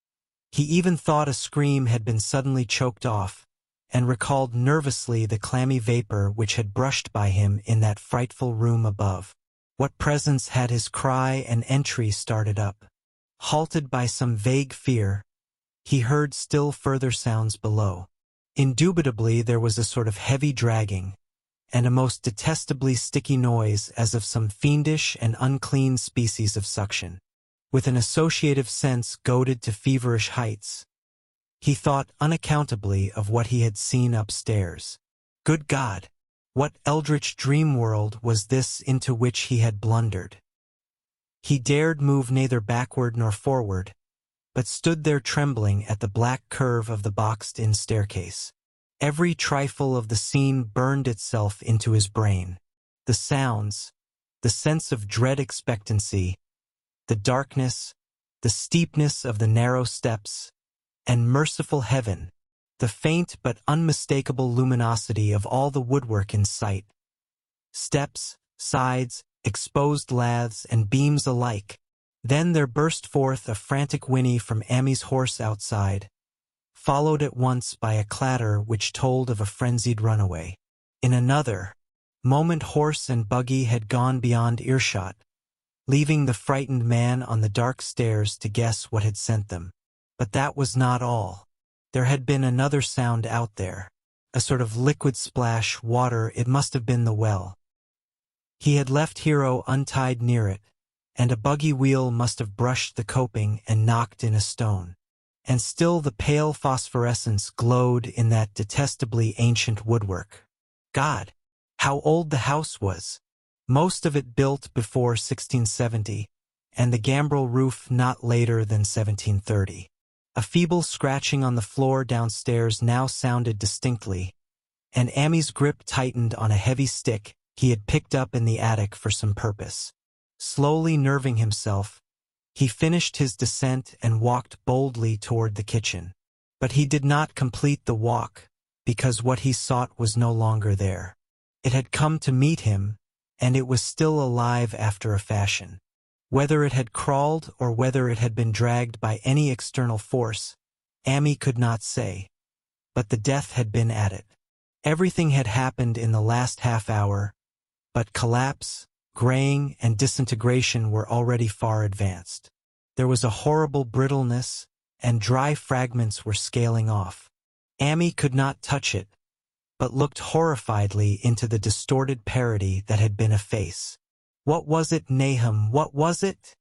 He even thought a scream had been suddenly choked off, and recalled nervously the clammy vapor which had brushed by him in that frightful room above. What presence had his cry and entry started up? Halted by some vague fear, he heard still further sounds below. Indubitably there was a sort of heavy dragging, and a most detestably sticky noise as of some fiendish and unclean species of suction. With an associative sense goaded to feverish heights, he thought unaccountably of what he had seen upstairs. Good God! What eldritch dream world was this into which he had blundered? He dared move neither backward nor forward, but stood there trembling at the black curve of the boxed-in staircase. Every trifle of the scene burned itself into his brain. The sounds, the sense of dread expectancy, the darkness, the steepness of the narrow steps, and merciful heaven, the faint but unmistakable luminosity of all the woodwork in sight, steps, sides, exposed laths, and beams alike. Then there burst forth a frantic whinny from Amy's horse outside, followed at once by a clatter which told of a frenzied runaway. In another moment horse and buggy had gone beyond earshot, leaving the frightened man on the dark stairs to guess what had sent them. But that was not all. There had been another sound out there, a sort of liquid splash, water. It must have been the well. He had left Hero untied near it, and a buggy wheel must have brushed the coping and knocked in a stone. And still the pale phosphorescence glowed in that detestably ancient woodwork. God, how old the house was! Most of it built before sixteen seventy, and the gambrel roof not later than seventeen thirty. A feeble scratching on the floor downstairs now sounded distinctly, and Amy's grip tightened on a heavy stick he had picked up in the attic for some purpose. Slowly nerving himself, he finished his descent and walked boldly toward the kitchen. But he did not complete the walk, because what he sought was no longer there. It had come to meet him, and it was still alive after a fashion. Whether it had crawled or whether it had been dragged by any external force, Amy could not say. But the death had been at it. Everything had happened in the last half hour, but collapse, graying, and disintegration were already far advanced. There was a horrible brittleness, and dry fragments were scaling off. Amy could not touch it, but looked horrifiedly into the distorted parody that had been a face. "What was it, Nahum? What was it?"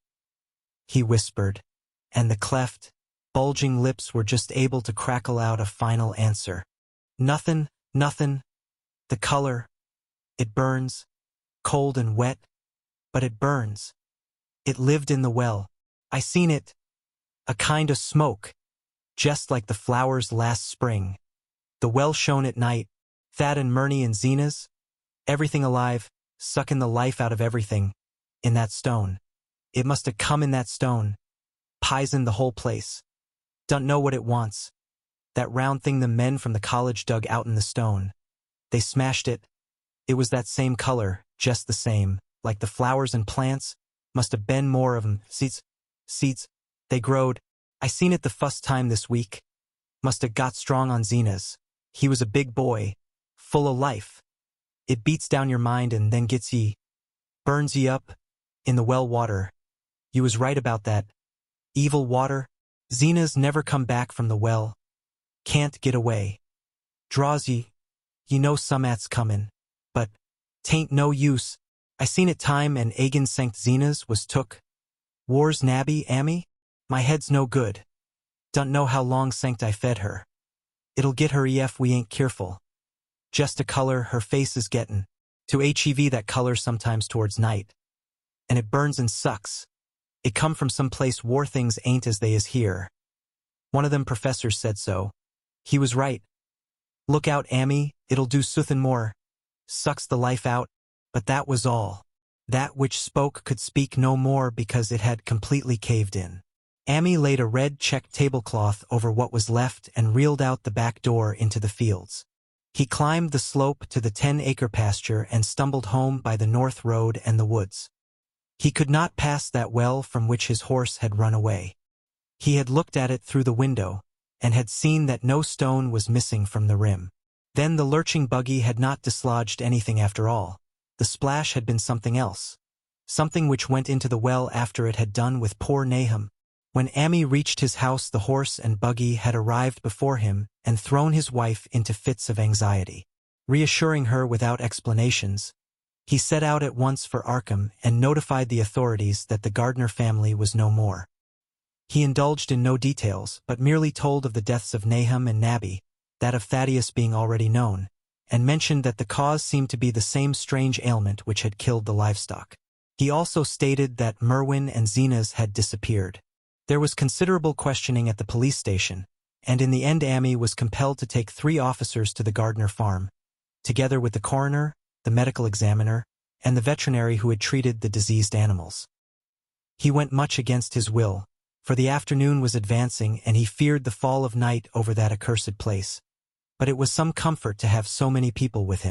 he whispered, and the cleft, bulging lips were just able to crackle out a final answer. "Nothin', nothin'. The color. It burns. Cold and wet. But it burns. It lived in the well. I seen it. A kind of smoke. Just like the flowers last spring. The well shone at night. Thad and Murney and Zenas. Everything alive. Sucking the life out of everything. In that stone. It must have come in that stone. Pizen the whole place. Don't know what it wants. That round thing the men from the college dug out in the stone. They smashed it. It was that same color, just the same, like the flowers and plants. Must have been more of 'em. Seeds. Seeds. They growed. I seen it the fust time this week. Must have got strong on Zenas. He was a big boy. Full of life. It beats down your mind and then gets ye. Burns ye up. In the well water. You was right about that. Evil water. Zenas never come back from the well. Can't get away. Draws ye. Ye know some at's comin'. But, tain't no use. I seen it time and agin Sankt Zenas was took. War's nabby, Amy? My head's no good. Don't know how long Sankt I fed her. It'll get her ef we ain't keerful. Just a color her face is gettin'. To hev that color sometimes towards night. And it burns and sucks. It come from some place war things ain't as they is here. One of them professors said so. He was right. Look out, Amy, it'll do suthin' more. Sucks the life out. But that was all. That which spoke could speak no more because it had completely caved in. Amy laid a red checked tablecloth over what was left and reeled out the back door into the fields. He climbed the slope to the ten-acre pasture and stumbled home by the north road and the woods. He could not pass that well from which his horse had run away. He had looked at it through the window, and had seen that no stone was missing from the rim. Then the lurching buggy had not dislodged anything after all. The splash had been something else. Something which went into the well after it had done with poor Nahum. When Amy reached his house, the horse and buggy had arrived before him and thrown his wife into fits of anxiety. Reassuring her without explanations, he set out at once for Arkham and notified the authorities that the Gardner family was no more. He indulged in no details, but merely told of the deaths of Nahum and Nabby, that of Thaddeus being already known, and mentioned that the cause seemed to be the same strange ailment which had killed the livestock. He also stated that Merwin and Zenas had disappeared. There was considerable questioning at the police station, and in the end Amy was compelled to take three officers to the Gardner farm, together with the coroner, the medical examiner, and the veterinary who had treated the diseased animals. He went much against his will, for the afternoon was advancing and he feared the fall of night over that accursed place. But it was some comfort to have so many people with him.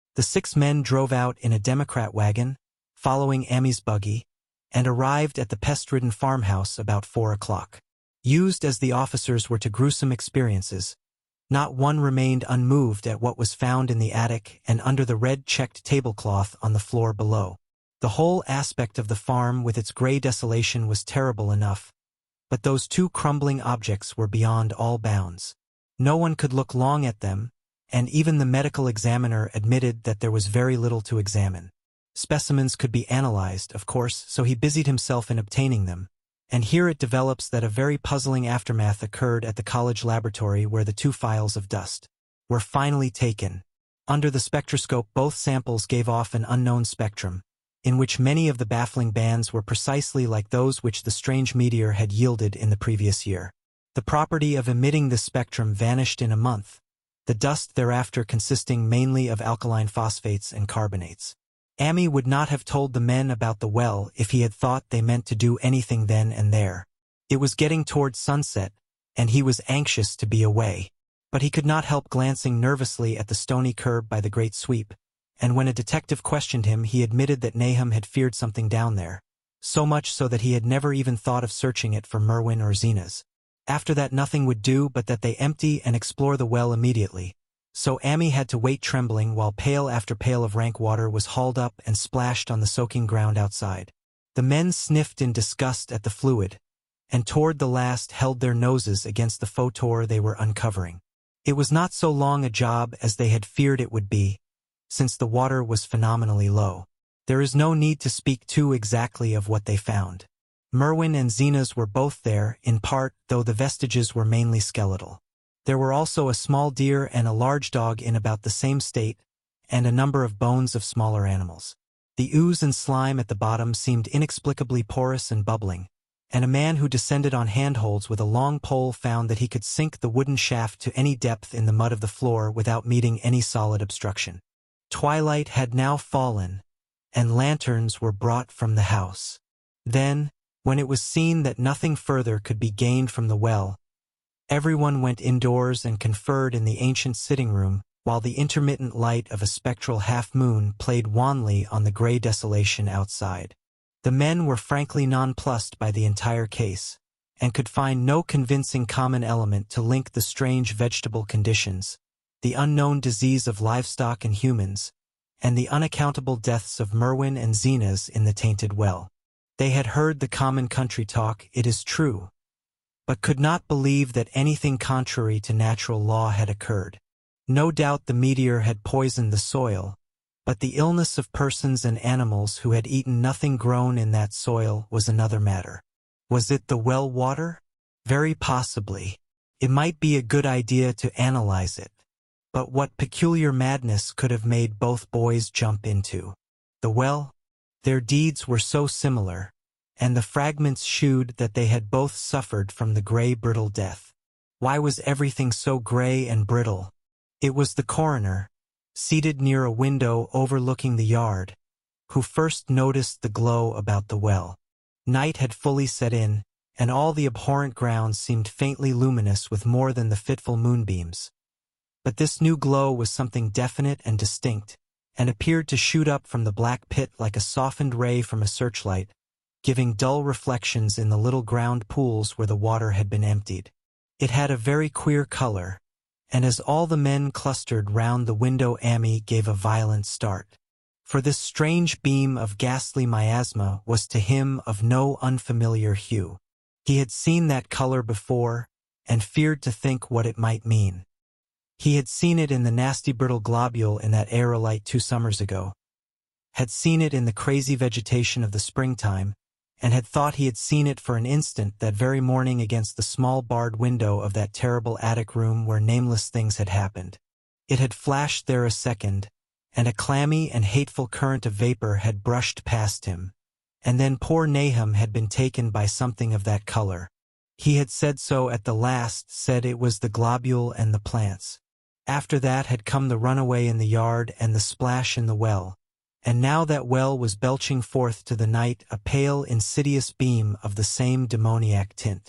The six men drove out in a Democrat wagon, following Amy's buggy, and arrived at the pest-ridden farmhouse about four o'clock. Used as the officers were to gruesome experiences, not one remained unmoved at what was found in the attic and under the red-checked tablecloth on the floor below. The whole aspect of the farm with its gray desolation was terrible enough, but those two crumbling objects were beyond all bounds. No one could look long at them, and even the medical examiner admitted that there was very little to examine. Specimens could be analyzed, of course, so he busied himself in obtaining them, and here it develops that a very puzzling aftermath occurred at the college laboratory where the two files of dust were finally taken. Under the spectroscope, both samples gave off an unknown spectrum, in which many of the baffling bands were precisely like those which the strange meteor had yielded in the previous year. The property of emitting this spectrum vanished in a month, the dust thereafter consisting mainly of alkaline phosphates and carbonates. Amy would not have told the men about the well if he had thought they meant to do anything then and there. It was getting toward sunset, and he was anxious to be away. But he could not help glancing nervously at the stony curb by the great sweep, and when a detective questioned him he admitted that Nahum had feared something down there, so much so that he had never even thought of searching it for Merwin or Zenas. After that nothing would do but that they empty and explore the well immediately. So Amy had to wait trembling while pail after pail of rank water was hauled up and splashed on the soaking ground outside. The men sniffed in disgust at the fluid, and toward the last held their noses against the photor they were uncovering. It was not so long a job as they had feared it would be, since the water was phenomenally low. There is no need to speak too exactly of what they found. Merwin and Zenas were both there, in part, though the vestiges were mainly skeletal. There were also a small deer and a large dog in about the same state, and a number of bones of smaller animals. The ooze and slime at the bottom seemed inexplicably porous and bubbling, and a man who descended on handholds with a long pole found that he could sink the wooden shaft to any depth in the mud of the floor without meeting any solid obstruction. Twilight had now fallen, and lanterns were brought from the house. Then, when it was seen that nothing further could be gained from the well, everyone went indoors and conferred in the ancient sitting room, while the intermittent light of a spectral half-moon played wanly on the gray desolation outside. The men were frankly nonplussed by the entire case, and could find no convincing common element to link the strange vegetable conditions, the unknown disease of livestock and humans, and the unaccountable deaths of Merwin and Zenas in the tainted well. They had heard the common country talk, it is true, but could not believe that anything contrary to natural law had occurred. No doubt the meteor had poisoned the soil, but the illness of persons and animals who had eaten nothing grown in that soil was another matter. Was it the well water? Very possibly. It might be a good idea to analyze it. But what peculiar madness could have made both boys jump into the well? Their deeds were so similar, and the fragments shewed that they had both suffered from the gray brittle death. Why was everything so gray and brittle? It was the coroner, seated near a window overlooking the yard, who first noticed the glow about the well. Night had fully set in, and all the abhorrent ground seemed faintly luminous with more than the fitful moonbeams. But this new glow was something definite and distinct, and appeared to shoot up from the black pit like a softened ray from a searchlight, giving dull reflections in the little ground pools where the water had been emptied. It had a very queer color, and as all the men clustered round the window Amy gave a violent start. For this strange beam of ghastly miasma was to him of no unfamiliar hue. He had seen that color before, and feared to think what it might mean. He had seen it in the nasty brittle globule in that aerolite two summers ago, had seen it in the crazy vegetation of the springtime, and had thought he had seen it for an instant that very morning against the small barred window of that terrible attic room where nameless things had happened. It had flashed there a second, and a clammy and hateful current of vapor had brushed past him, and then poor Nahum had been taken by something of that color. He had said so at the last, said it was the globule and the plants. After that had come the runaway in the yard and the splash in the well, and now that well was belching forth to the night a pale, insidious beam of the same demoniac tint.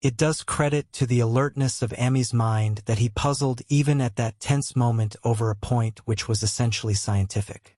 It does credit to the alertness of Amy's mind that he puzzled even at that tense moment over a point which was essentially scientific.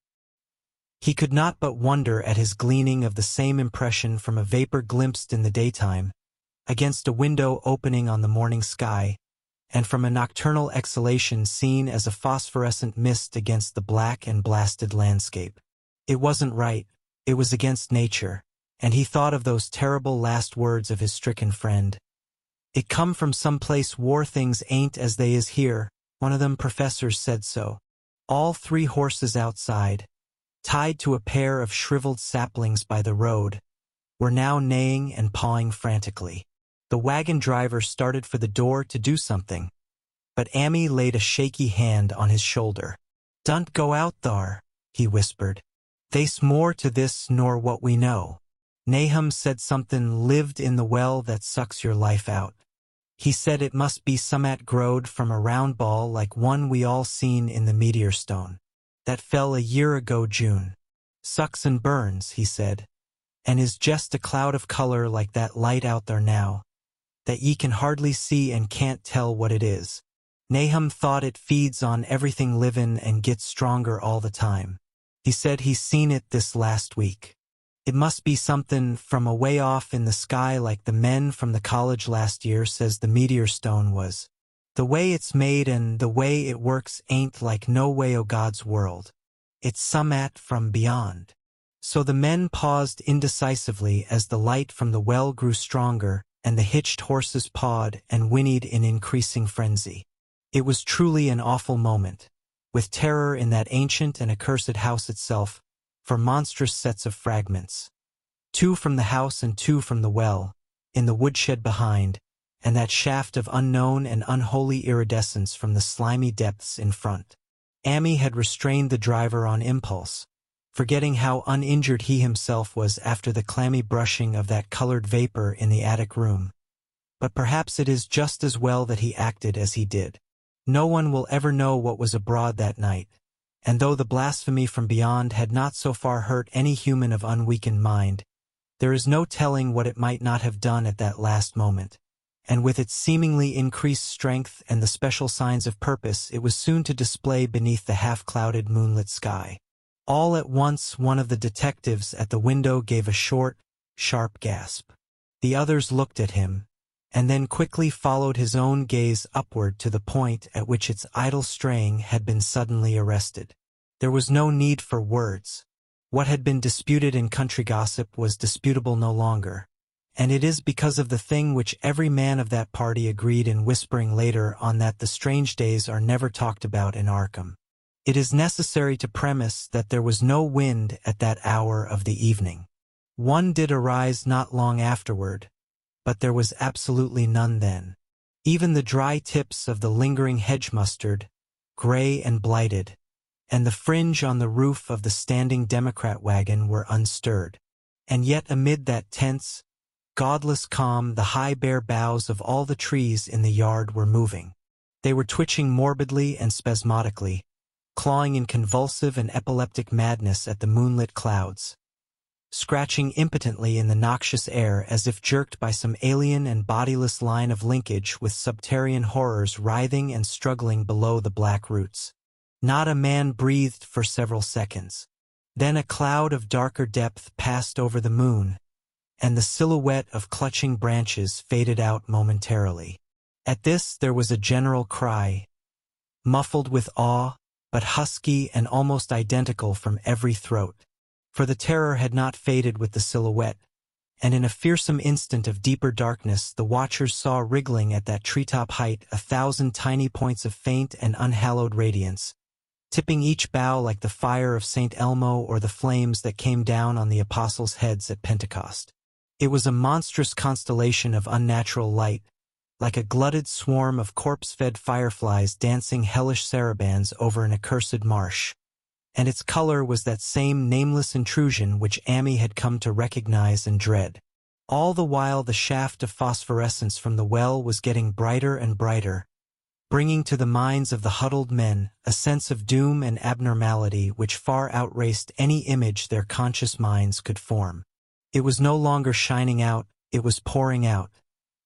He could not but wonder at his gleaning of the same impression from a vapor glimpsed in the daytime, against a window opening on the morning sky, and from a nocturnal exhalation seen as a phosphorescent mist against the black and blasted landscape. It wasn't right, it was against nature, and he thought of those terrible last words of his stricken friend. It come from some place war things ain't as they is here, one of them professors said so. All three horses outside, tied to a pair of shriveled saplings by the road, were now neighing and pawing frantically. The wagon driver started for the door to do something, but Amy laid a shaky hand on his shoulder. "Don't go out thar," he whispered. "They's more to this nor what we know. Nahum said something lived in the well that sucks your life out. He said it must be some'at growed from a round ball like one we all seen in the meteor stone that fell a year ago June. Sucks and burns, he said, and is just a cloud of color like that light out there now, that ye can hardly see and can't tell what it is. Nahum thought it feeds on everything livin' and gets stronger all the time. He said he's seen it this last week. It must be something from a way off in the sky like the men from the college last year says the meteor stone was. The way it's made and the way it works ain't like no way o' God's world. It's some'at from beyond." So the men paused indecisively as the light from the well grew stronger and the hitched horses pawed and whinnied in increasing frenzy. It was truly an awful moment, with terror in that ancient and accursed house itself, for monstrous sets of fragments. Two from the house and two from the well, in the woodshed behind, and that shaft of unknown and unholy iridescence from the slimy depths in front. Amy had restrained the driver on impulse, forgetting how uninjured he himself was after the clammy brushing of that colored vapor in the attic room. But perhaps it is just as well that he acted as he did. No one will ever know what was abroad that night, and though the blasphemy from beyond had not so far hurt any human of unweakened mind, there is no telling what it might not have done at that last moment, and with its seemingly increased strength and the special signs of purpose it was soon to display beneath the half-clouded moonlit sky. All at once one of the detectives at the window gave a short, sharp gasp. The others looked at him, and then quickly followed his own gaze upward to the point at which its idle straying had been suddenly arrested. There was no need for words. What had been disputed in country gossip was disputable no longer, and it is because of the thing which every man of that party agreed in whispering later on that the strange days are never talked about in Arkham. It is necessary to premise that there was no wind at that hour of the evening. One did arise not long afterward, but there was absolutely none then. Even the dry tips of the lingering hedge mustard, gray and blighted, and the fringe on the roof of the standing Democrat wagon were unstirred. And yet amid that tense, godless calm the high bare boughs of all the trees in the yard were moving. They were twitching morbidly and spasmodically, clawing in convulsive and epileptic madness at the moonlit clouds, scratching impotently in the noxious air as if jerked by some alien and bodiless line of linkage with subterranean horrors writhing and struggling below the black roots. Not a man breathed for several seconds. Then a cloud of darker depth passed over the moon, and the silhouette of clutching branches faded out momentarily. At this there was a general cry, muffled with awe, but husky and almost identical from every throat. For the terror had not faded with the silhouette, and in a fearsome instant of deeper darkness the watchers saw wriggling at that treetop height a thousand tiny points of faint and unhallowed radiance, tipping each bough like the fire of Saint Elmo or the flames that came down on the apostles' heads at Pentecost. It was a monstrous constellation of unnatural light, like a glutted swarm of corpse-fed fireflies dancing hellish sarabands over an accursed marsh. And its color was that same nameless intrusion which Amy had come to recognize and dread. All the while the shaft of phosphorescence from the well was getting brighter and brighter, bringing to the minds of the huddled men a sense of doom and abnormality which far outraced any image their conscious minds could form. It was no longer shining out, it was pouring out,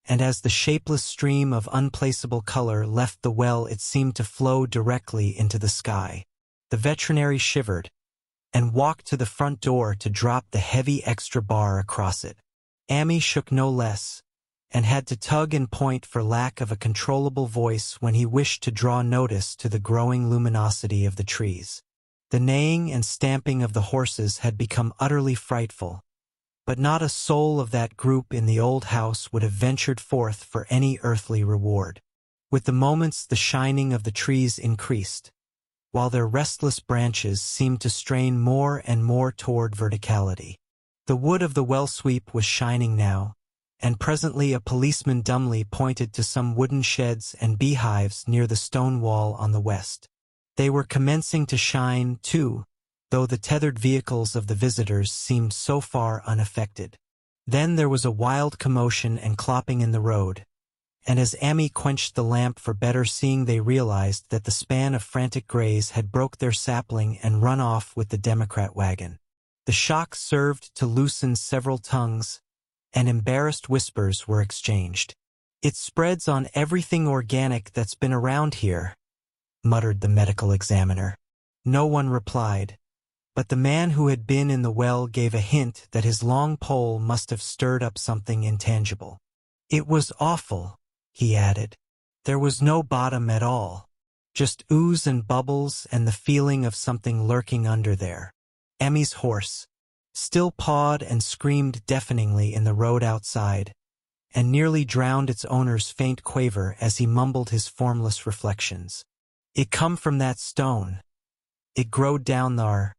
and as the shapeless stream of unplaceable color left the well it seemed to flow directly into the sky. The veterinary shivered, and walked to the front door to drop the heavy extra bar across it. Amy shook no less, and had to tug and point for lack of a controllable voice when he wished to draw notice to the growing luminosity of the trees. The neighing and stamping of the horses had become utterly frightful, but not a soul of that group in the old house would have ventured forth for any earthly reward. With the moments the shining of the trees increased, while their restless branches seemed to strain more and more toward verticality. The wood of the well sweep was shining now, and presently a policeman dumbly pointed to some wooden sheds and beehives near the stone wall on the west. They were commencing to shine, too, though the tethered vehicles of the visitors seemed so far unaffected. Then there was a wild commotion and clopping in the road, and as Amy quenched the lamp for better seeing they realized that the span of frantic grays had broke their sapling and run off with the Democrat wagon. The shock served to loosen several tongues, and embarrassed whispers were exchanged. "It spreads on everything organic that's been around here," muttered the medical examiner. No one replied, but the man who had been in the well gave a hint that his long pole must have stirred up something intangible. "It was awful," he added. "There was no bottom at all, just ooze and bubbles and the feeling of something lurking under there." Emmy's horse still pawed and screamed deafeningly in the road outside, and nearly drowned its owner's faint quaver as he mumbled his formless reflections. "It come from that stone. It growed down thar.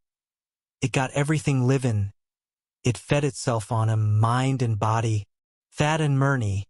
It got everything livin'. It fed itself on 'em, mind and body. Thad and Murney,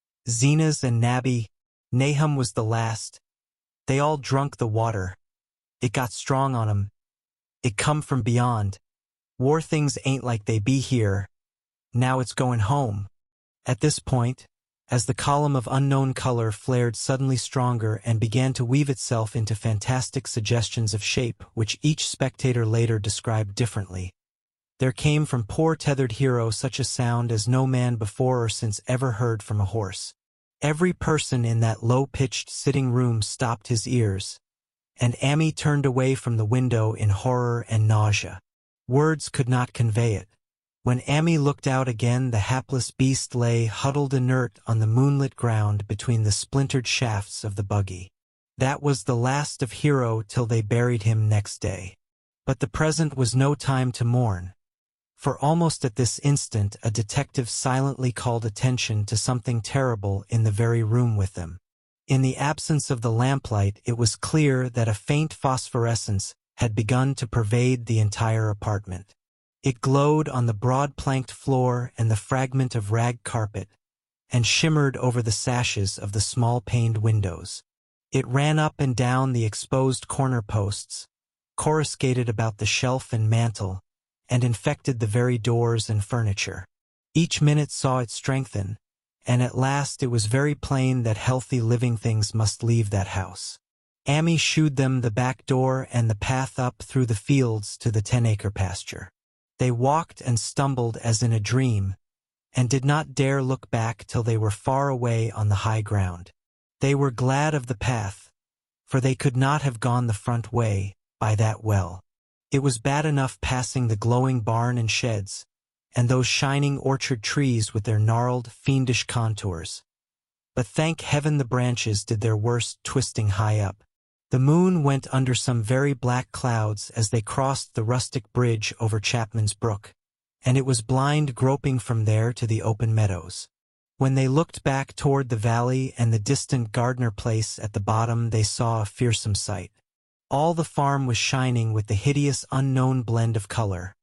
Zenas and Nabby, Nahum was the last. They all drunk the water. It got strong on 'em. It come from beyond. War things ain't like they be here. Now it's going home." At this point, as the column of unknown color flared suddenly stronger and began to weave itself into fantastic suggestions of shape which each spectator later described differently, there came from poor tethered hero such a sound as no man before or since ever heard from a horse. Every person in that low-pitched sitting room stopped his ears, and Amy turned away from the window in horror and nausea. Words could not convey it. When Amy looked out again, the hapless beast lay huddled inert on the moonlit ground between the splintered shafts of the buggy. That was the last of Hero till they buried him next day. But the present was no time to mourn, for almost at this instant a detective silently called attention to something terrible in the very room with them. In the absence of the lamplight, it was clear that a faint phosphorescence had begun to pervade the entire apartment. It glowed on the broad-planked floor and the fragment of rag carpet, and shimmered over the sashes of the small-paned windows. It ran up and down the exposed corner posts, coruscated about the shelf and mantel, and infected the very doors and furniture. Each minute saw it strengthen, and at last it was very plain that healthy living things must leave that house. Amy shewed them the back door and the path up through the fields to the ten-acre pasture. They walked and stumbled as in a dream, and did not dare look back till they were far away on the high ground. They were glad of the path, for they could not have gone the front way, by that well. It was bad enough passing the glowing barn and sheds, and those shining orchard trees with their gnarled, fiendish contours. But thank heaven the branches did their worst twisting high up. The moon went under some very black clouds as they crossed the rustic bridge over Chapman's Brook, and it was blind groping from there to the open meadows. When they looked back toward the valley and the distant Gardner place at the bottom, they saw a fearsome sight. All the farm was shining with the hideous unknown blend of color.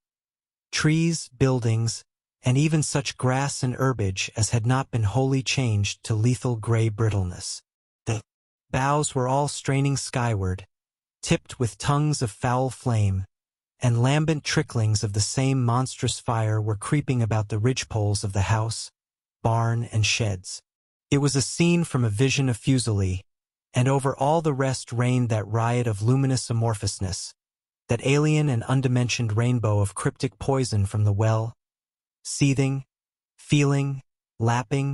Trees, buildings, and even such grass and herbage as had not been wholly changed to lethal gray brittleness. The boughs were all straining skyward, tipped with tongues of foul flame, and lambent tricklings of the same monstrous fire were creeping about the ridgepoles of the house, barn, and sheds. It was a scene from a vision of Fuseli, and over all the rest reigned that riot of luminous amorphousness, that alien and undimensioned rainbow of cryptic poison from the well, seething, feeling, lapping,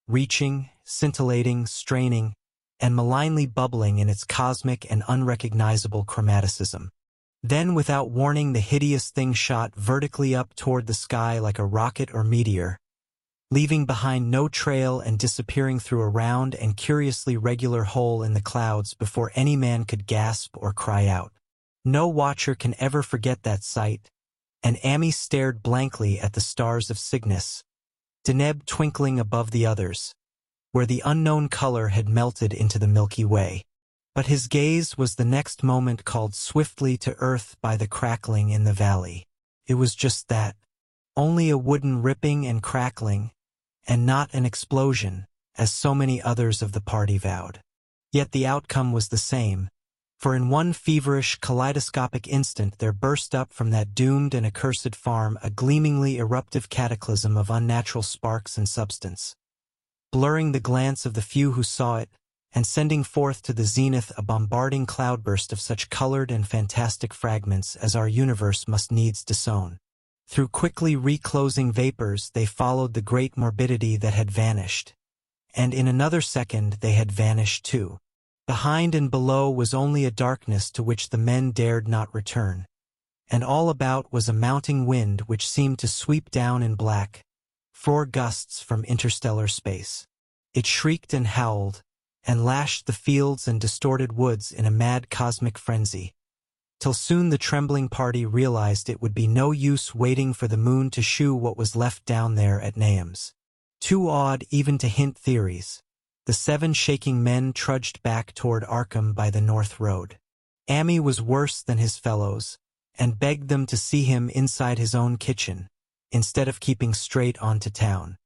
reaching, scintillating, straining, and malignly bubbling in its cosmic and unrecognizable chromaticism. Then, without warning, the hideous thing shot vertically up toward the sky like a rocket or meteor, leaving behind no trail and disappearing through a round and curiously regular hole in the clouds before any man could gasp or cry out. No watcher can ever forget that sight, and Amy stared blankly at the stars of Cygnus, Deneb twinkling above the others, where the unknown color had melted into the Milky Way. But his gaze was the next moment called swiftly to earth by the crackling in the valley. It was just that, only a wooden ripping and crackling, and not an explosion, as so many others of the party vowed. Yet the outcome was the same, for in one feverish, kaleidoscopic instant there burst up from that doomed and accursed farm a gleamingly eruptive cataclysm of unnatural sparks and substance, blurring the glance of the few who saw it, and sending forth to the zenith a bombarding cloudburst of such colored and fantastic fragments as our universe must needs disown. Through quickly reclosing vapors they followed the great morbidity that had vanished, and in another second they had vanished too. Behind and below was only a darkness to which the men dared not return, and all about was a mounting wind which seemed to sweep down in black, four gusts from interstellar space. It shrieked and howled, and lashed the fields and distorted woods in a mad cosmic frenzy, till soon the trembling party realized it would be no use waiting for the moon to shew what was left down there at Nahum's. Too awed even to hint theories, the seven shaking men trudged back toward Arkham by the North Road. Amy was worse than his fellows, and begged them to see him inside his own kitchen, instead of keeping straight on to town.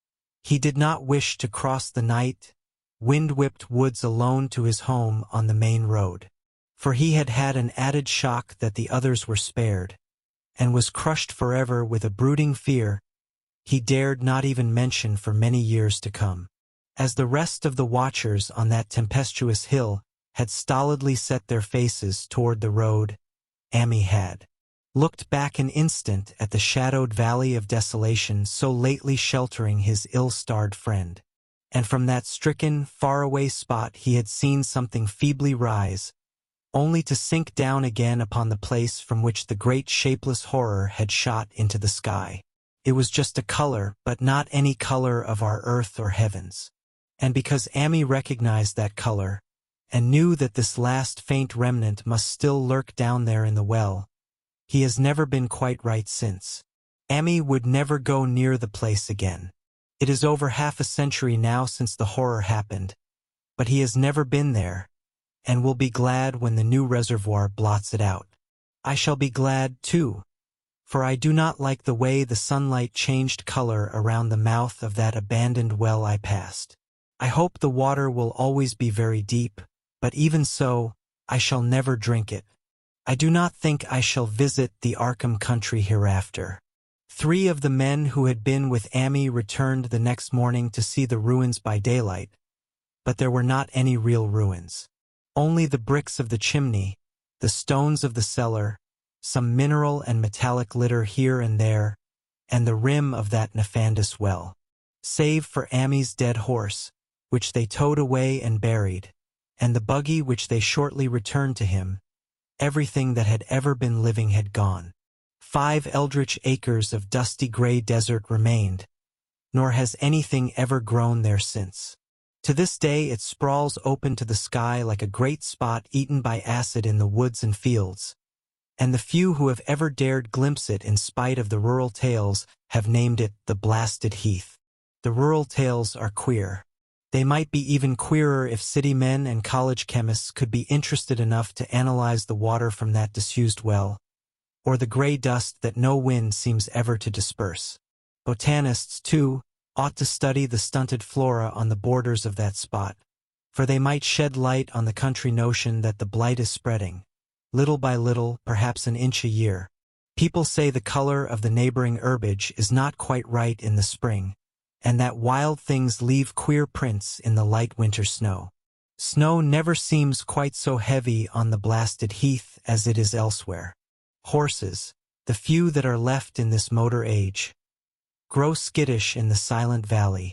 He did not wish to cross the night, wind-whipped woods alone to his home on the main road, for he had had an added shock that the others were spared, and was crushed forever with a brooding fear he dared not even mention for many years to come. As the rest of the watchers on that tempestuous hill had stolidly set their faces toward the road, Amy had looked back an instant at the shadowed valley of desolation so lately sheltering his ill-starred friend, and from that stricken, faraway spot he had seen something feebly rise, only to sink down again upon the place from which the great shapeless horror had shot into the sky. It was just a color, but not any color of our earth or heavens. And because Amy recognized that color, and knew that this last faint remnant must still lurk down there in the well, he has never been quite right since. Amy would never go near the place again. It is over half a century now since the horror happened, but he has never been there, and will be glad when the new reservoir blots it out. I shall be glad, too, for I do not like the way the sunlight changed color around the mouth of that abandoned well I passed. I hope the water will always be very deep, but even so, I shall never drink it. I do not think I shall visit the Arkham country hereafter. Three of the men who had been with Amy returned the next morning to see the ruins by daylight, but there were not any real ruins. Only the bricks of the chimney, the stones of the cellar, some mineral and metallic litter here and there, and the rim of that nefandous well. Save for Amy's dead horse, which they towed away and buried, and the buggy which they shortly returned to him, everything that had ever been living had gone. Five eldritch acres of dusty gray desert remained, nor has anything ever grown there since. To this day it sprawls open to the sky like a great spot eaten by acid in the woods and fields, and the few who have ever dared glimpse it in spite of the rural tales have named it the Blasted Heath. The rural tales are queer. They might be even queerer if city men and college chemists could be interested enough to analyze the water from that disused well, or the gray dust that no wind seems ever to disperse. Botanists, too, ought to study the stunted flora on the borders of that spot, for they might shed light on the country notion that the blight is spreading, little by little, perhaps an inch a year. People say the color of the neighboring herbage is not quite right in the spring, and that wild things leave queer prints in the light winter snow. Snow never seems quite so heavy on the Blasted Heath as it is elsewhere. Horses, the few that are left in this motor age, grow skittish in the silent valley,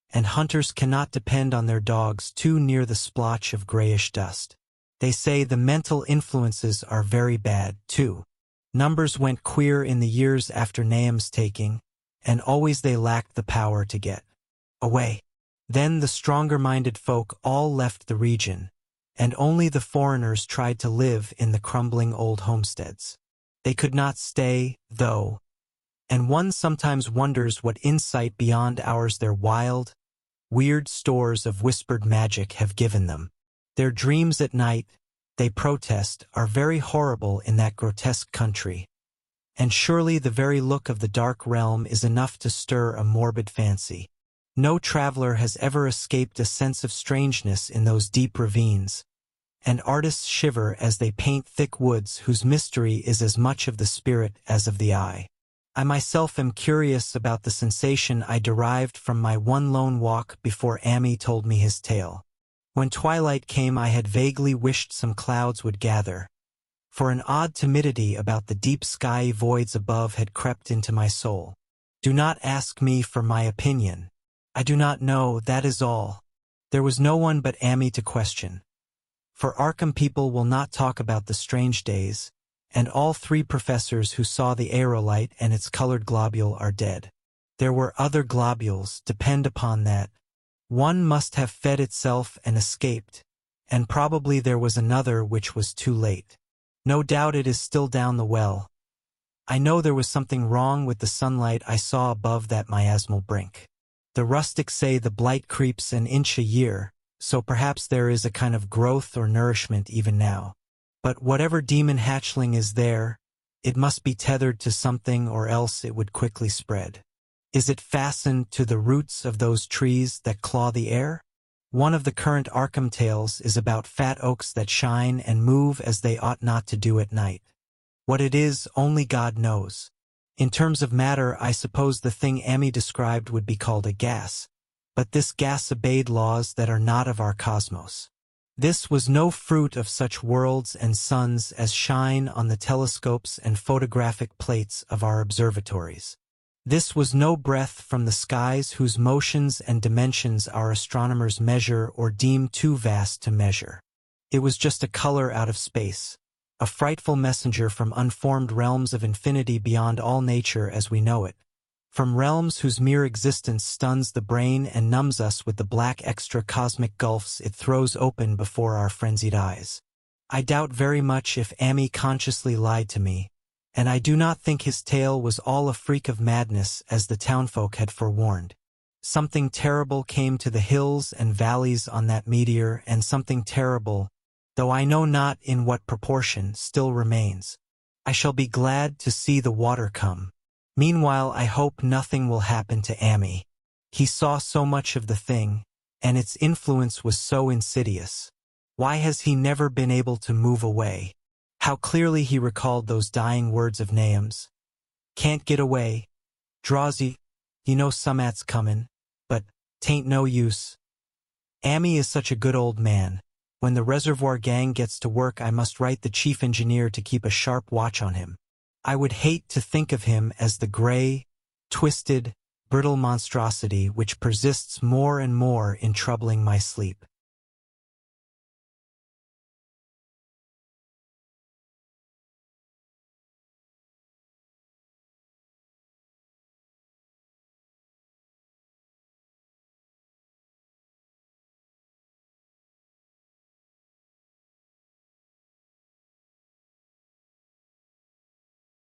and hunters cannot depend on their dogs too near the splotch of grayish dust. They say the mental influences are very bad, too. Numbers went queer in the years after Nahum's taking, and always they lacked the power to get away. Then the stronger-minded folk all left the region, and only the foreigners tried to live in the crumbling old homesteads. They could not stay, though, and one sometimes wonders what insight beyond ours their wild, weird stores of whispered magic have given them. Their dreams at night, they protest, are very horrible in that grotesque country, and surely the very look of the dark realm is enough to stir a morbid fancy. No traveler has ever escaped a sense of strangeness in those deep ravines, and artists shiver as they paint thick woods whose mystery is as much of the spirit as of the eye. I myself am curious about the sensation I derived from my one lone walk before Ammi told me his tale. When twilight came I had vaguely wished some clouds would gather, for an odd timidity about the deep sky voids above had crept into my soul. Do not ask me for my opinion. I do not know, that is all. There was no one but Ammi to question. For Arkham people will not talk about the strange days, and all three professors who saw the aerolite and its colored globule are dead. There were other globules, depend upon that. One must have fed itself and escaped, and probably there was another which was too late. No doubt it is still down the well. I know there was something wrong with the sunlight I saw above that miasmal brink. The rustics say the blight creeps an inch a year, so perhaps there is a kind of growth or nourishment even now. But whatever demon hatchling is there, it must be tethered to something or else it would quickly spread. Is it fastened to the roots of those trees that claw the air? One of the current Arkham tales is about fat oaks that shine and move as they ought not to do at night. What it is, only God knows. In terms of matter, I suppose the thing Ammi described would be called a gas, but this gas obeyed laws that are not of our cosmos. This was no fruit of such worlds and suns as shine on the telescopes and photographic plates of our observatories. This was no breath from the skies whose motions and dimensions our astronomers measure or deem too vast to measure. It was just a color out of space, a frightful messenger from unformed realms of infinity beyond all nature as we know it, from realms whose mere existence stuns the brain and numbs us with the black extra-cosmic gulfs it throws open before our frenzied eyes. I doubt very much if Ammi consciously lied to me, and I do not think his tale was all a freak of madness as the townfolk had forewarned. Something terrible came to the hills and valleys on that meteor, and something terrible, though I know not in what proportion, still remains. I shall be glad to see the water come. Meanwhile I hope nothing will happen to Ammi. He saw so much of the thing, and its influence was so insidious. Why has he never been able to move away? How clearly he recalled those dying words of Nahum's. Can't get away. Drawsy, you know Summat's comin', but tain't no use. Ammi is such a good old man. When the reservoir gang gets to work I must write the chief engineer to keep a sharp watch on him. I would hate to think of him as the gray, twisted, brittle monstrosity which persists more and more in troubling my sleep.